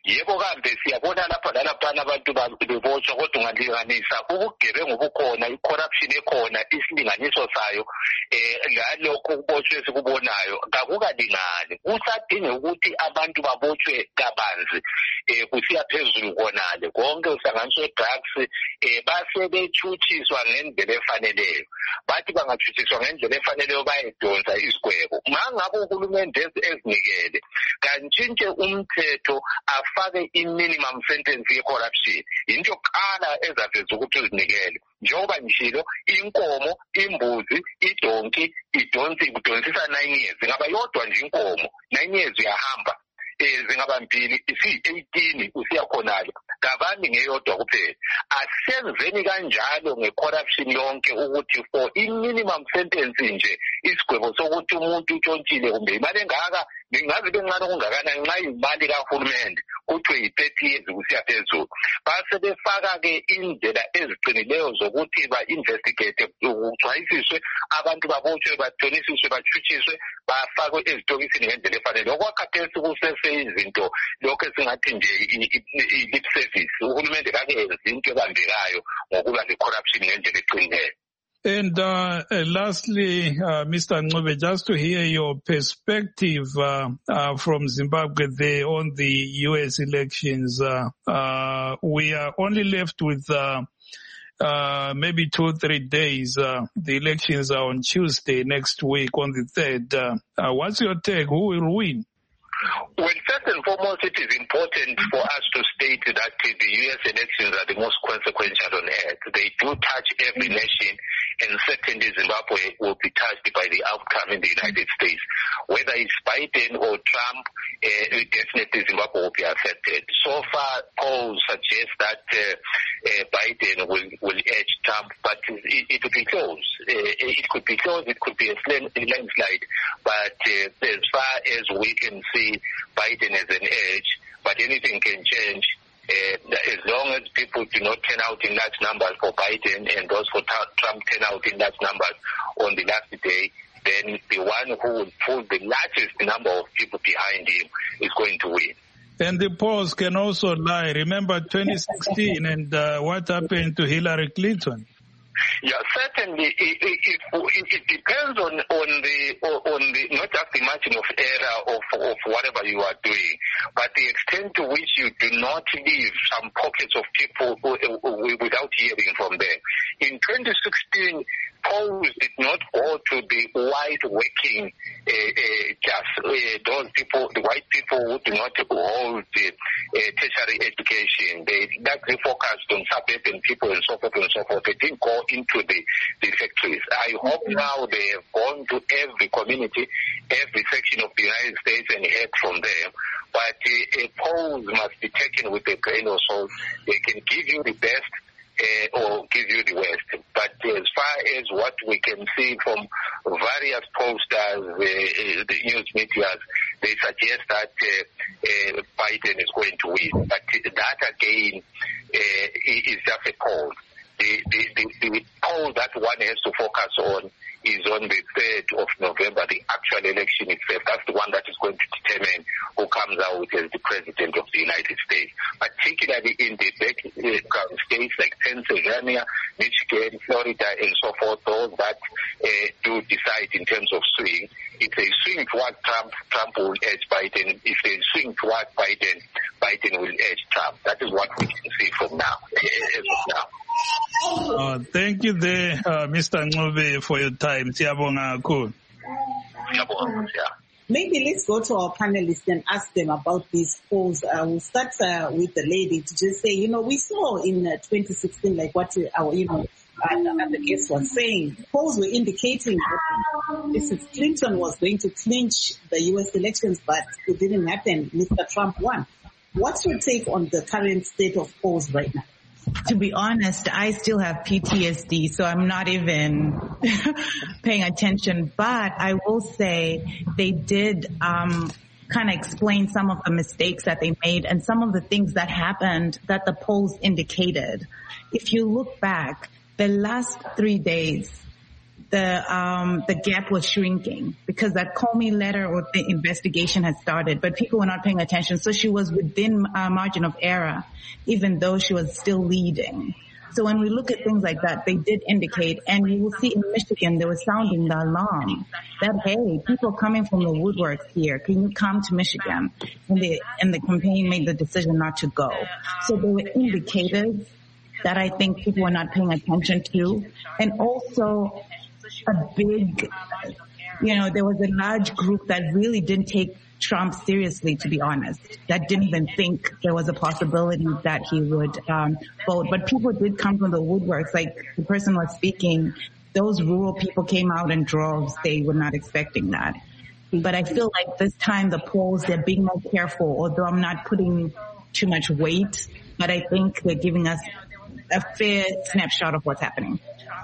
yebo kambe siyabona lapha nalaphana abantu bebotshwa kodwa ungalinganisa ubugebengu bukhona, i-corruption ekhona, isilinganiso sayo lalokho ukubotshwe sikubonayo kakukalingani. Kusadinga ukuthi abantu babotshwe kabanzi kusiya phezulu konale konke uhlanganiswe drugs basebetshutshiswa ngendlela efaneleyo. Bathi bangatshutshiswa ngendlela efaneleyo bayedonsa izigwebo. Mangabe uhulumende ezinikele kantshintshe umthetho afake i-minimum sentence ye-corruption, into yokuqala ezaveza ukuthi uzinikele. Njengoba ngishilo, inkomo, imbuzi, idonki idonsisa 9 years. Ngaba yodwa nje inkomo 9 years uyahamba. Zingaba mbili isi-18 usiyakhonalo kabani ngeyodwa kuphela. Asenzeni kanjalo nge-corruption yonke ukuthi for i-minimum sentence nje isigwebo sokuthi umuntu utshontshile kumbe imali engaka ngazi bencane okungakanani nxa imali kahulumende kuthiwe yi-30 years kusiya phezulu. Base befaka-ke indlela eziqinileyo zokuthi ba-investigate kuchwayisiswe abantu babotshwe bathonisiswe batshutshiswe bafakwe ezitokisini ngendlela efanele. Okwakhathesi kuseseyizinto lokho esingathi nje i-lip service. Uhulumende kakenzi into ebambekayo ngokuba le-corruption ngendlela eqinileyo. And lastly, Mr. Ncube, just to hear your perspective from Zimbabwe there on the U.S. elections. We are only left with maybe 2-3 days. The elections are on Tuesday next week on the 3rd. What's your take? Who will win? Well, first and foremost, it is important for us to state that the U.S. elections are the most consequential on earth. They do touch every nation, and certainly Zimbabwe will be touched by the outcome in the United States. Whether it's Biden or Trump, definitely Zimbabwe will be affected. So far, polls suggest that Biden will edge Trump, but it will be close. It could be close, it could be a landslide, but as far as we can see, Biden has an edge, but anything can change. As long as people do not turn out in large numbers for Biden and those for Trump turn out in large numbers on the last day, then the one who will pull the largest number of people behind him is going to win. And the polls can also lie. Remember 2016 and what happened to Hillary Clinton? Yeah, certainly. It depends on the not just the margin of error of whatever you are doing, but the extent to which you do not leave some pockets of people without hearing from them. In 2016, polls did not go to the white working class, those people, the white people who do not hold tertiary education. They largely focused on suburban people and so forth and so forth. They didn't go into the factories. I hope now they have gone to every community, every section of the United States and heard from them. But polls must be taken with a grain of salt. They can give you the best or give you the worst. But as far as what we can see from various pollsters, the news media, they suggest that Biden is going to win. But that again is just a poll. The poll that one has to focus on is on the 3rd of November, the actual election itself. That's the one that is going to determine who comes out as the president of the United States, particularly in the background states like Pennsylvania, Michigan, Florida, and so forth, those that do decide in terms of swing. If they swing toward Trump, Trump will edge Biden. If they swing toward Biden, Biden will edge Trump. That is what we can see from now, as of now. Thank you there, Mr. Ncube, for your time. Maybe let's go to our panelists and ask them about these polls. We'll start with the lady to just say, we saw in 2016, like what our the guest was saying, polls were indicating that Mrs. Clinton was going to clinch the U.S. elections, but it didn't happen. Mr. Trump won. What's your take on the current state of polls right now? To be honest, I still have PTSD, so I'm not even paying attention. But I will say they did kind of explain some of the mistakes that they made and some of the things that happened that the polls indicated. If you look back, the last 3 days, the gap was shrinking because that Comey letter or the investigation had started, but people were not paying attention. So she was within a margin of error, even though she was still leading. So when we look at things like that, they did indicate, and you will see in Michigan, they were sounding the alarm that, hey, people coming from the woodworks here, can you come to Michigan? And the campaign made the decision not to go. So they were indicators that I think people were not paying attention to. And also a big, there was a large group that really didn't take Trump seriously, to be honest, that didn't even think there was a possibility that he would vote. But people did come from the woodworks. Like the person was speaking, those rural people came out in droves. They were not expecting that. But I feel like this time the polls, they're being more careful, although I'm not putting too much weight, but I think they're giving us a fair snapshot of what's happening.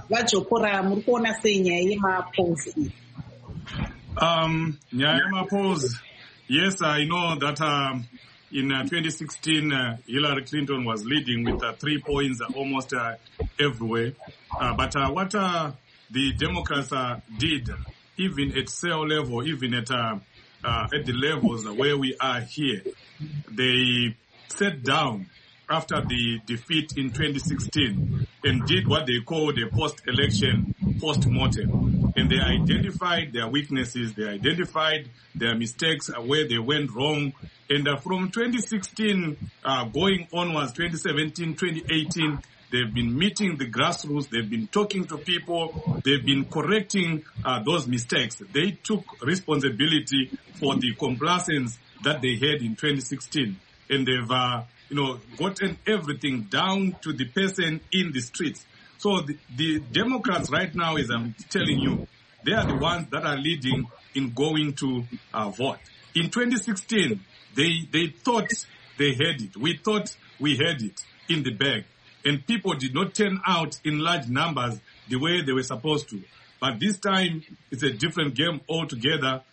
Yes, I know that in 2016, Hillary Clinton was leading with 3 points almost everywhere. But what the Democrats did, even at cell level, even at the levels where we are here, they sat down after the defeat in 2016 and did what they called a post-election post-mortem. And they identified their weaknesses, they identified their mistakes, where they went wrong. And from 2016 going onwards, 2017, 2018, they've been meeting the grassroots, they've been talking to people, they've been correcting those mistakes. They took responsibility for the complacence that they had in 2016. And they've gotten everything down to the person in the streets. So the Democrats right now, as I'm telling you, they are the ones that are leading in going to vote. In 2016, they thought they had it. We thought we had it in the bag. And people did not turn out in large numbers the way they were supposed to. But this time, it's a different game altogether.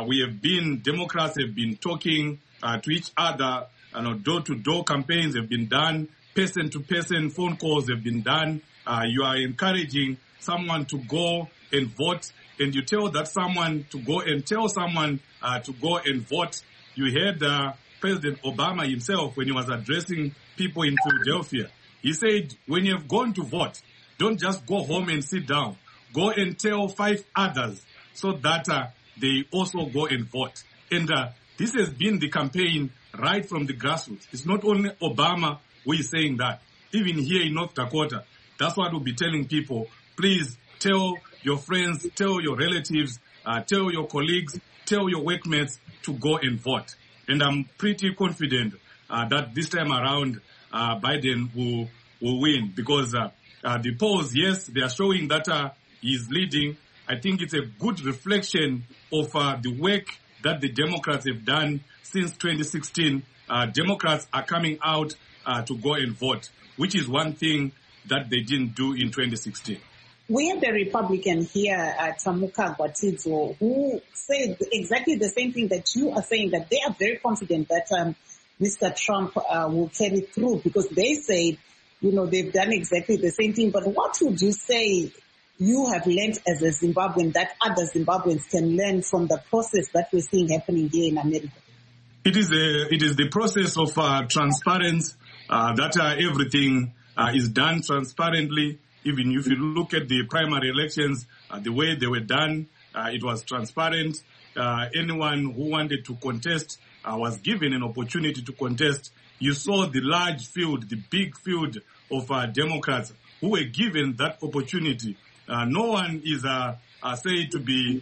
Democrats have been talking to each other. Door-to-door campaigns have been done. Person-to-person phone calls have been done. You are encouraging someone to go and vote, and you tell that someone to go and tell someone to go and vote. You heard President Obama himself when he was addressing people in Philadelphia. He said, when you have gone to vote, don't just go home and sit down. Go and tell 5 others so that they also go and vote. And this has been the campaign right from the grassroots. It's not only Obama who is saying that. Even here in North Dakota, that's what we'll be telling people. Please tell your friends, tell your relatives, tell your colleagues, tell your workmates to go and vote. And I'm pretty confident that this time around, Biden will win because the polls, yes, they are showing that he's leading. I think it's a good reflection of the work that the Democrats have done since 2016. Democrats are coming out to go and vote, which is one thing that they didn't do in 2016. We have a Republican here, Tamuka Gwatidzo, who said exactly the same thing that you are saying, that they are very confident that Mr. Trump will carry through because they say, they've done exactly the same thing. But what would you say you have learned as a Zimbabwean that other Zimbabweans can learn from the process that we're seeing happening here in America? It is the process of transparency, that everything is done transparently. Even if you look at the primary elections, the way they were done, it was transparent. Anyone who wanted to contest was given an opportunity to contest. You saw the large field, the big field of Democrats who were given that opportunity. No one is said to be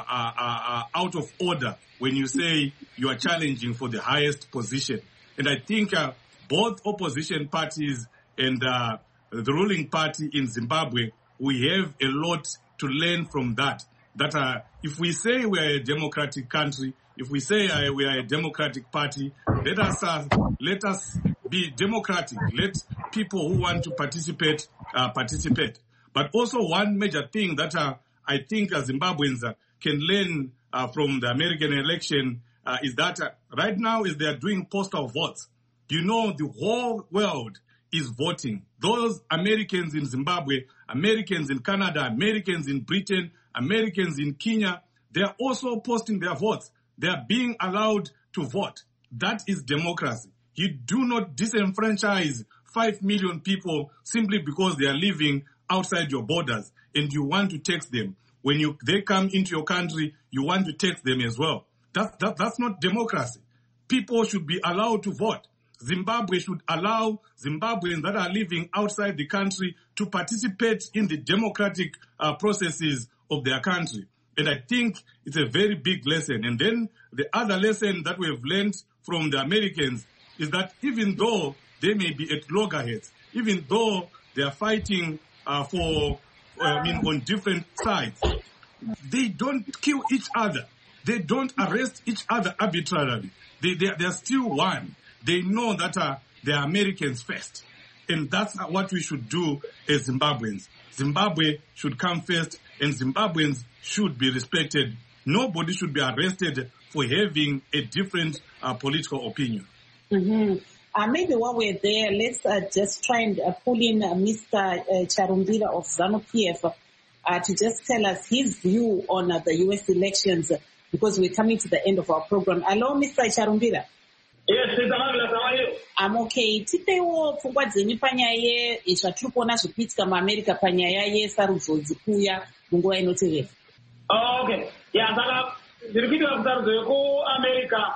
out of order when you say you are challenging for the highest position. And I think both opposition parties and the ruling party in Zimbabwe, we have a lot to learn from that. That if we say we are a democratic country, if we say we are a democratic party, let us be democratic. Let people who want to participate participate. But also one major thing that I think Zimbabweans can learn from the American election is that right now as they are doing postal votes, the whole world is voting. Those Americans in Zimbabwe, Americans in Canada, Americans in Britain, Americans in Kenya, they are also posting their votes. They are being allowed to vote. That is democracy. You do not disenfranchise 5 million people simply because they are living outside your borders and you want to tax them. When they come into your country, you want to tax them as well. That's not democracy. People should be allowed to vote. Zimbabwe should allow Zimbabweans that are living outside the country to participate in the democratic processes of their country. And I think it's a very big lesson. And then the other lesson that we have learned from the Americans is that even though they may be at loggerheads, even though they are fighting on different sides, they don't kill each other. They don't arrest each other arbitrarily. They are still one. They know that they are Americans first. And that's what we should do as Zimbabweans. Zimbabwe should come first, and Zimbabweans should be respected. Nobody should be arrested for having a different political opinion. Mm-hmm. Maybe while we're there, let's just try and pull in Mr. Charumbira of ZANU-PF to just tell us his view on the U.S. elections, because we're coming to the end of our program. Hello, Mr. Charumbira. Yes, I'm okay. Tipewo pfungwa dzenyu panyaya yezvatiri kuona zvipitika muAmerica panyaya yesarudzo dzikuya munguva inotevera. Okay. Saka ndiri kuita kusarudzo yekuAmerica.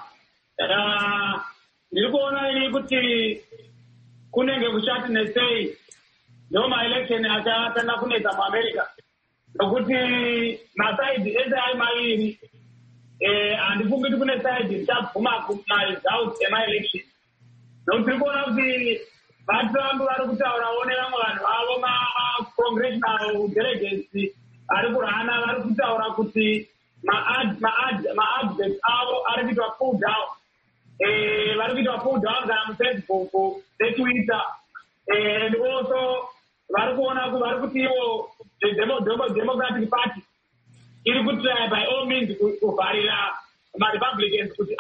Ndiri kuona ini kuti kunenge kushati nesei ndo maelection achatanga kunetsa muAmerica. Nokuti masaidi ese ari maviri. Handifungi kuti kune saidi richabvuma maresults emaelection. Nokuti tiri kuona kuti vaTrump vari kutaurawo nevamwe vanhu vavo ma-congressional delegates ari kurhana vari kutaura kuti ma-advocates avo ari kuitwa pull down. Vari kuitwa pull down kana muFacebook, neTwitter. And also vari kuona vari kuti ivo the Democratic Party iri kutry by all means kuvharira ma-Republicans kuti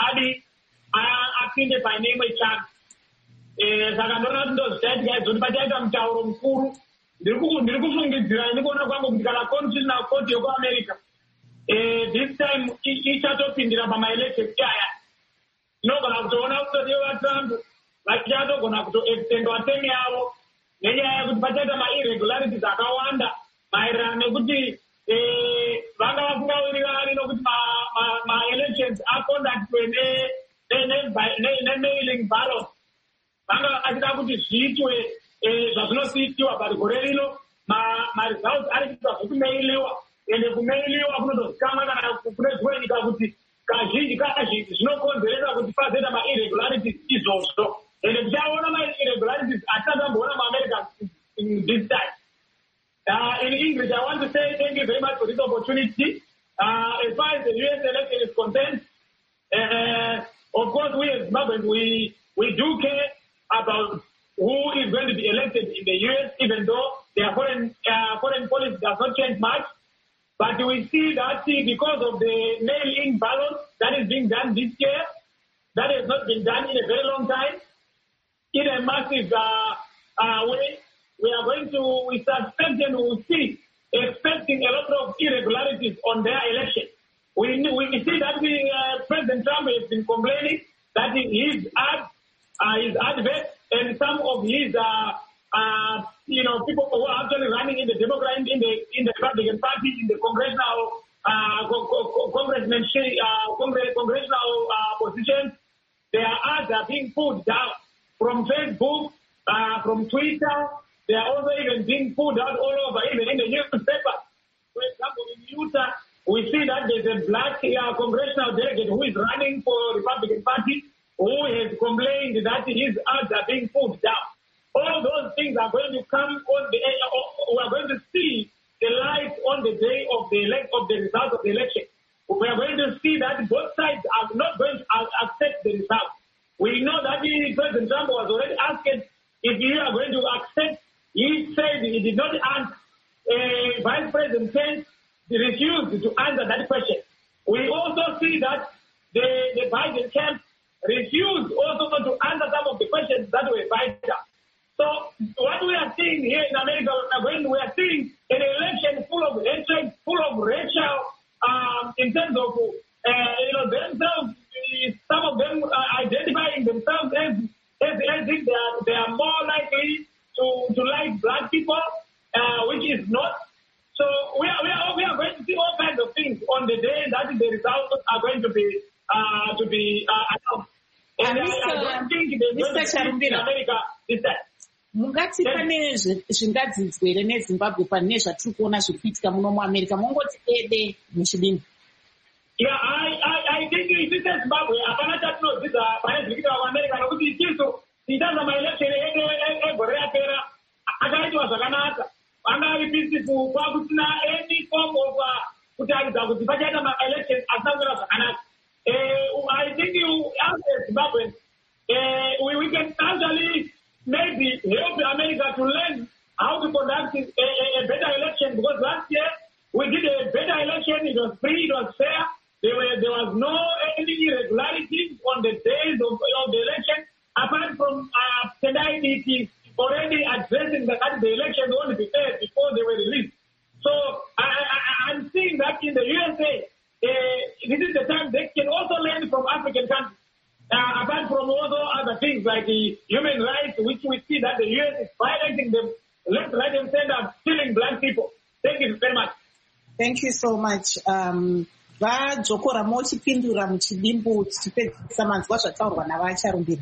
apinde pane imwe chance. Saka ndona kuti ndozvichaitika izvoti pachaita mutauro mukuru. Ndiri kufungidzira ini kuona kwangu kuti kana constitutional court yekuAmerica this time ichatopindira pamaelection aya. Tinogona kutoona kuti vaTrump vachatogona kutoextendwa term yavo nenyaya yekuti pachaita ma-irregularities akawanda maererano nekuti vanga vasingawirirani nokuti ma-elections aconductwe ne-mailing ballot. Vanga vachida kuti zviitwe zvazvinosiitiwa parigore rino. Ma-results ari kuitwa zvekumailiwa, ende kumailiwa kunotozikamwa kana kune dzimwe nyika kuti kazhinji kazhinji zvinokonzeresa kuti pazoita ma-irregularities izvozvo. Ende tichaona ma-irregularities atisatamboona muAmerica in this time. In English, I want to say thank you very much for this opportunity. As far as the U.S. election is concerned, of course, we as Zimbabweans, we do care about who is going to be elected in the U.S., even though their foreign policy does not change much. But we see that because of the mail-in ballot that is being done this year, that has not been done in a very long time, in a massive way. We are going to, we suspect and we will see, expecting a lot of irregularities on their election. We see that President Trump has been complaining that his adverts and some of his people who are actually running in the Democrat, in the Republican Party, in the congressional congressional positions, their ads are being pulled down from Facebook, from Twitter. They are also even being pulled out all over, even in the newspaper. For example, in Utah, we see that there's a black congressional delegate who is running for the Republican Party who has complained that his ads are being pulled down. All those things are going to come on the air. We are going to see the light on the day of the result of the election. We are going to see that both sides are not going to accept the result. We know that President Trump was already asked if you are going to accept. He said he did not answer. Vice President Pence refused to answer that question. We also see that the Biden camp refused also to answer some of the questions that were invited. So seeing here in America, we are seeing an election full of hatred, full of racial, in terms of, themselves, some of them identifying themselves as if they are more likely to like black people, which is not. So we are going to see all kinds of things on the day that the results are going to be announced. And I don't think they're going to see in America this time. Mungati pane zvingadzidzwe here neZimbabwe pane zvatiri kuona zviri kuitika muno muAmerica, mongoti ede muchidini? Yeah, I think this is Zimbabwe. Hapana chatinodzidza pane zviri kuitika kuAmerica nokuti itisu titanga maelection egore rapera akaitwa zvakanaka. Anga ari peaceful, kwakusina any form of kutaridza kuti pachaita maelection asina kuita zvakanaka. I think as a Zimbabwean, we can actually maybe help America to learn how to conduct a better election, because last year we did a better election. It was free, it was fair. There was no any irregularities on the days of the election, apart from Tendai DT already addressing that the election only be fair before they were released. So I'm seeing that in the USA, this is the time they can also learn from African countries. Apart from also other things like the human rights, which we see that the US is violating them left, right, and center, killing black people. Thank you very much. Thank you so much. Vadzokora mochipindura muchidimbu tichipedzisa manzwa zvataurwa navacharumbira.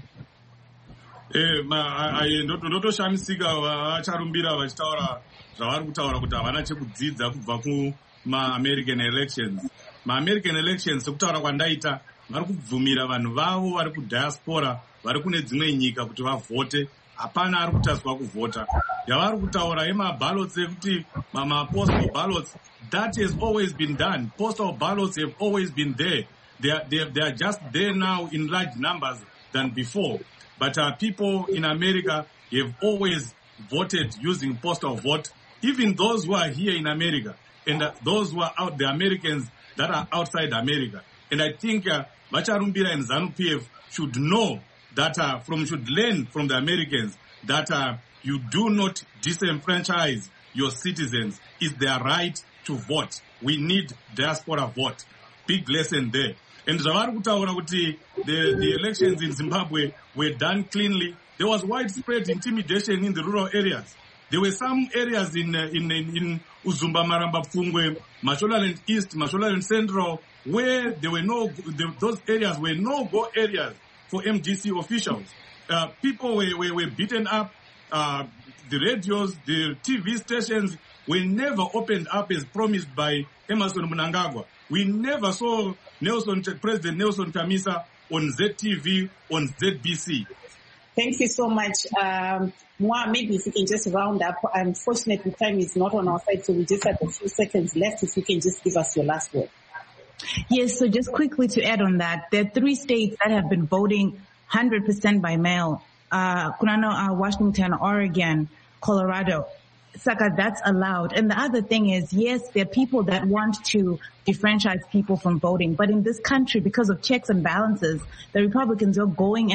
Ndotoshamisika vacharumbira vachitaura zvavari kutaura kuti havana chekudzidza kubva kuma-American elections. Ma-American elections sekutaura kwandaita vari kubvumira vanhu vavo vari kudiaspora vari kune dzimwe nyika kuti vavhote. Hapana ari kutariswa kuvhota. Yavari kutaura yemaballots ekuti postal ballots, that has always been done. Postal ballots have always been there. They are just there now in large numbers than before. But people in America have always voted using postal vote. Even those who are here in America and those who are out, the Americans that are outside America. And I think Vacharumbira and ZANU-PF should know that should learn from the Americans that you do not disenfranchise your citizens. It's their right to vote. We need diaspora vote. Big lesson there. And the elections in Zimbabwe were done cleanly. There was widespread intimidation in the rural areas. There were some areas in Uzumba, Maramba, Pfungwe, Mashonaland East, Mashonaland Central, where those areas were no-go areas for MDC officials. People were beaten up. The radios, the TV stations were never opened up as promised by Emmerson Mnangagwa. We never saw President Nelson Chamisa on ZTV, on ZBC. Thank you so much. Maybe if you can just round up. Unfortunately, time is not on our side, so we just have a few seconds left. If you can just give us your last word. Yes, so just quickly to add on that, there are 3 states that have been voting 100% by mail. Washington, Oregon, Colorado. Saka, that's allowed. And the other thing is, yes, there are people that want to defranchise people from voting. But in this country, because of checks and balances, the Republicans are going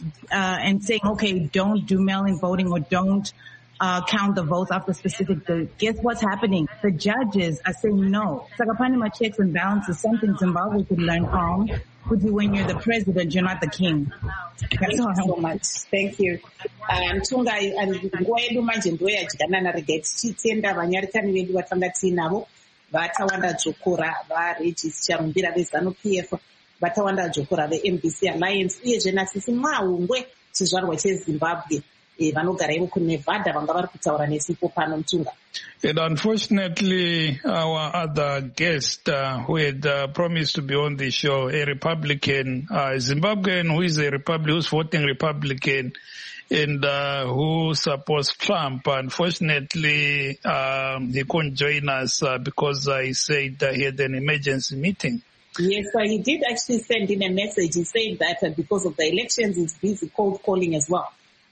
and saying, okay, don't do mail-in voting or don't count the votes after specific date. Guess what's happening? The judges are saying no. Sakapanima checks and balances, something Zimbabwe could learn from. When you're the president, you're not the king. Thank you so much. Thank you. Mtunga nguva yedu manje ndo yadyidanana rega tichitenda vanyaritani vedu vatanga tiinavo vatawanda dzokora vaRegis Charumbira veZANU-PF, vatawanda dzokora veMDC Alliance, uyezve nasisi Mwahungwe chizvarwa cheZimbabwe vanogara ivo kuNevada vanga vari kutaura nesipo pano Mtunga. And unfortunately, our other guest who had promised to be on the show, a Republican, Zimbabwean who's voting Republican and who supports Trump. Unfortunately, he couldn't join us because he said he had an emergency meeting. Yes, he did actually send in a message. He said that because of the elections, he's busy cold calling as well.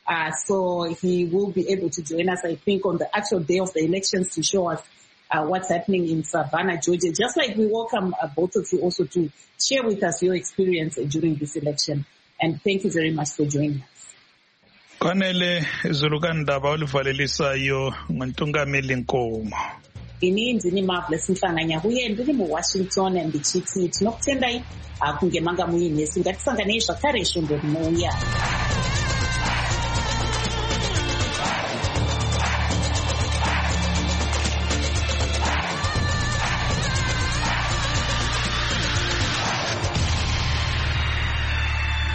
So he will be able to join us, I think, on the actual day of the elections to show us what's happening in Savannah, Georgia. Just like we welcome both of you also to share with us your experience during this election. And thank you very much for joining us. Kwanele Zulukandaba olivalelisayo ngontungameli Nkomo. Ininzi ni Marvelous Mhlanga kuye ndiri muWashington ndichithi tinokutendai kungemanga muyinesi ngatisanganei zvakare shombo rinoya.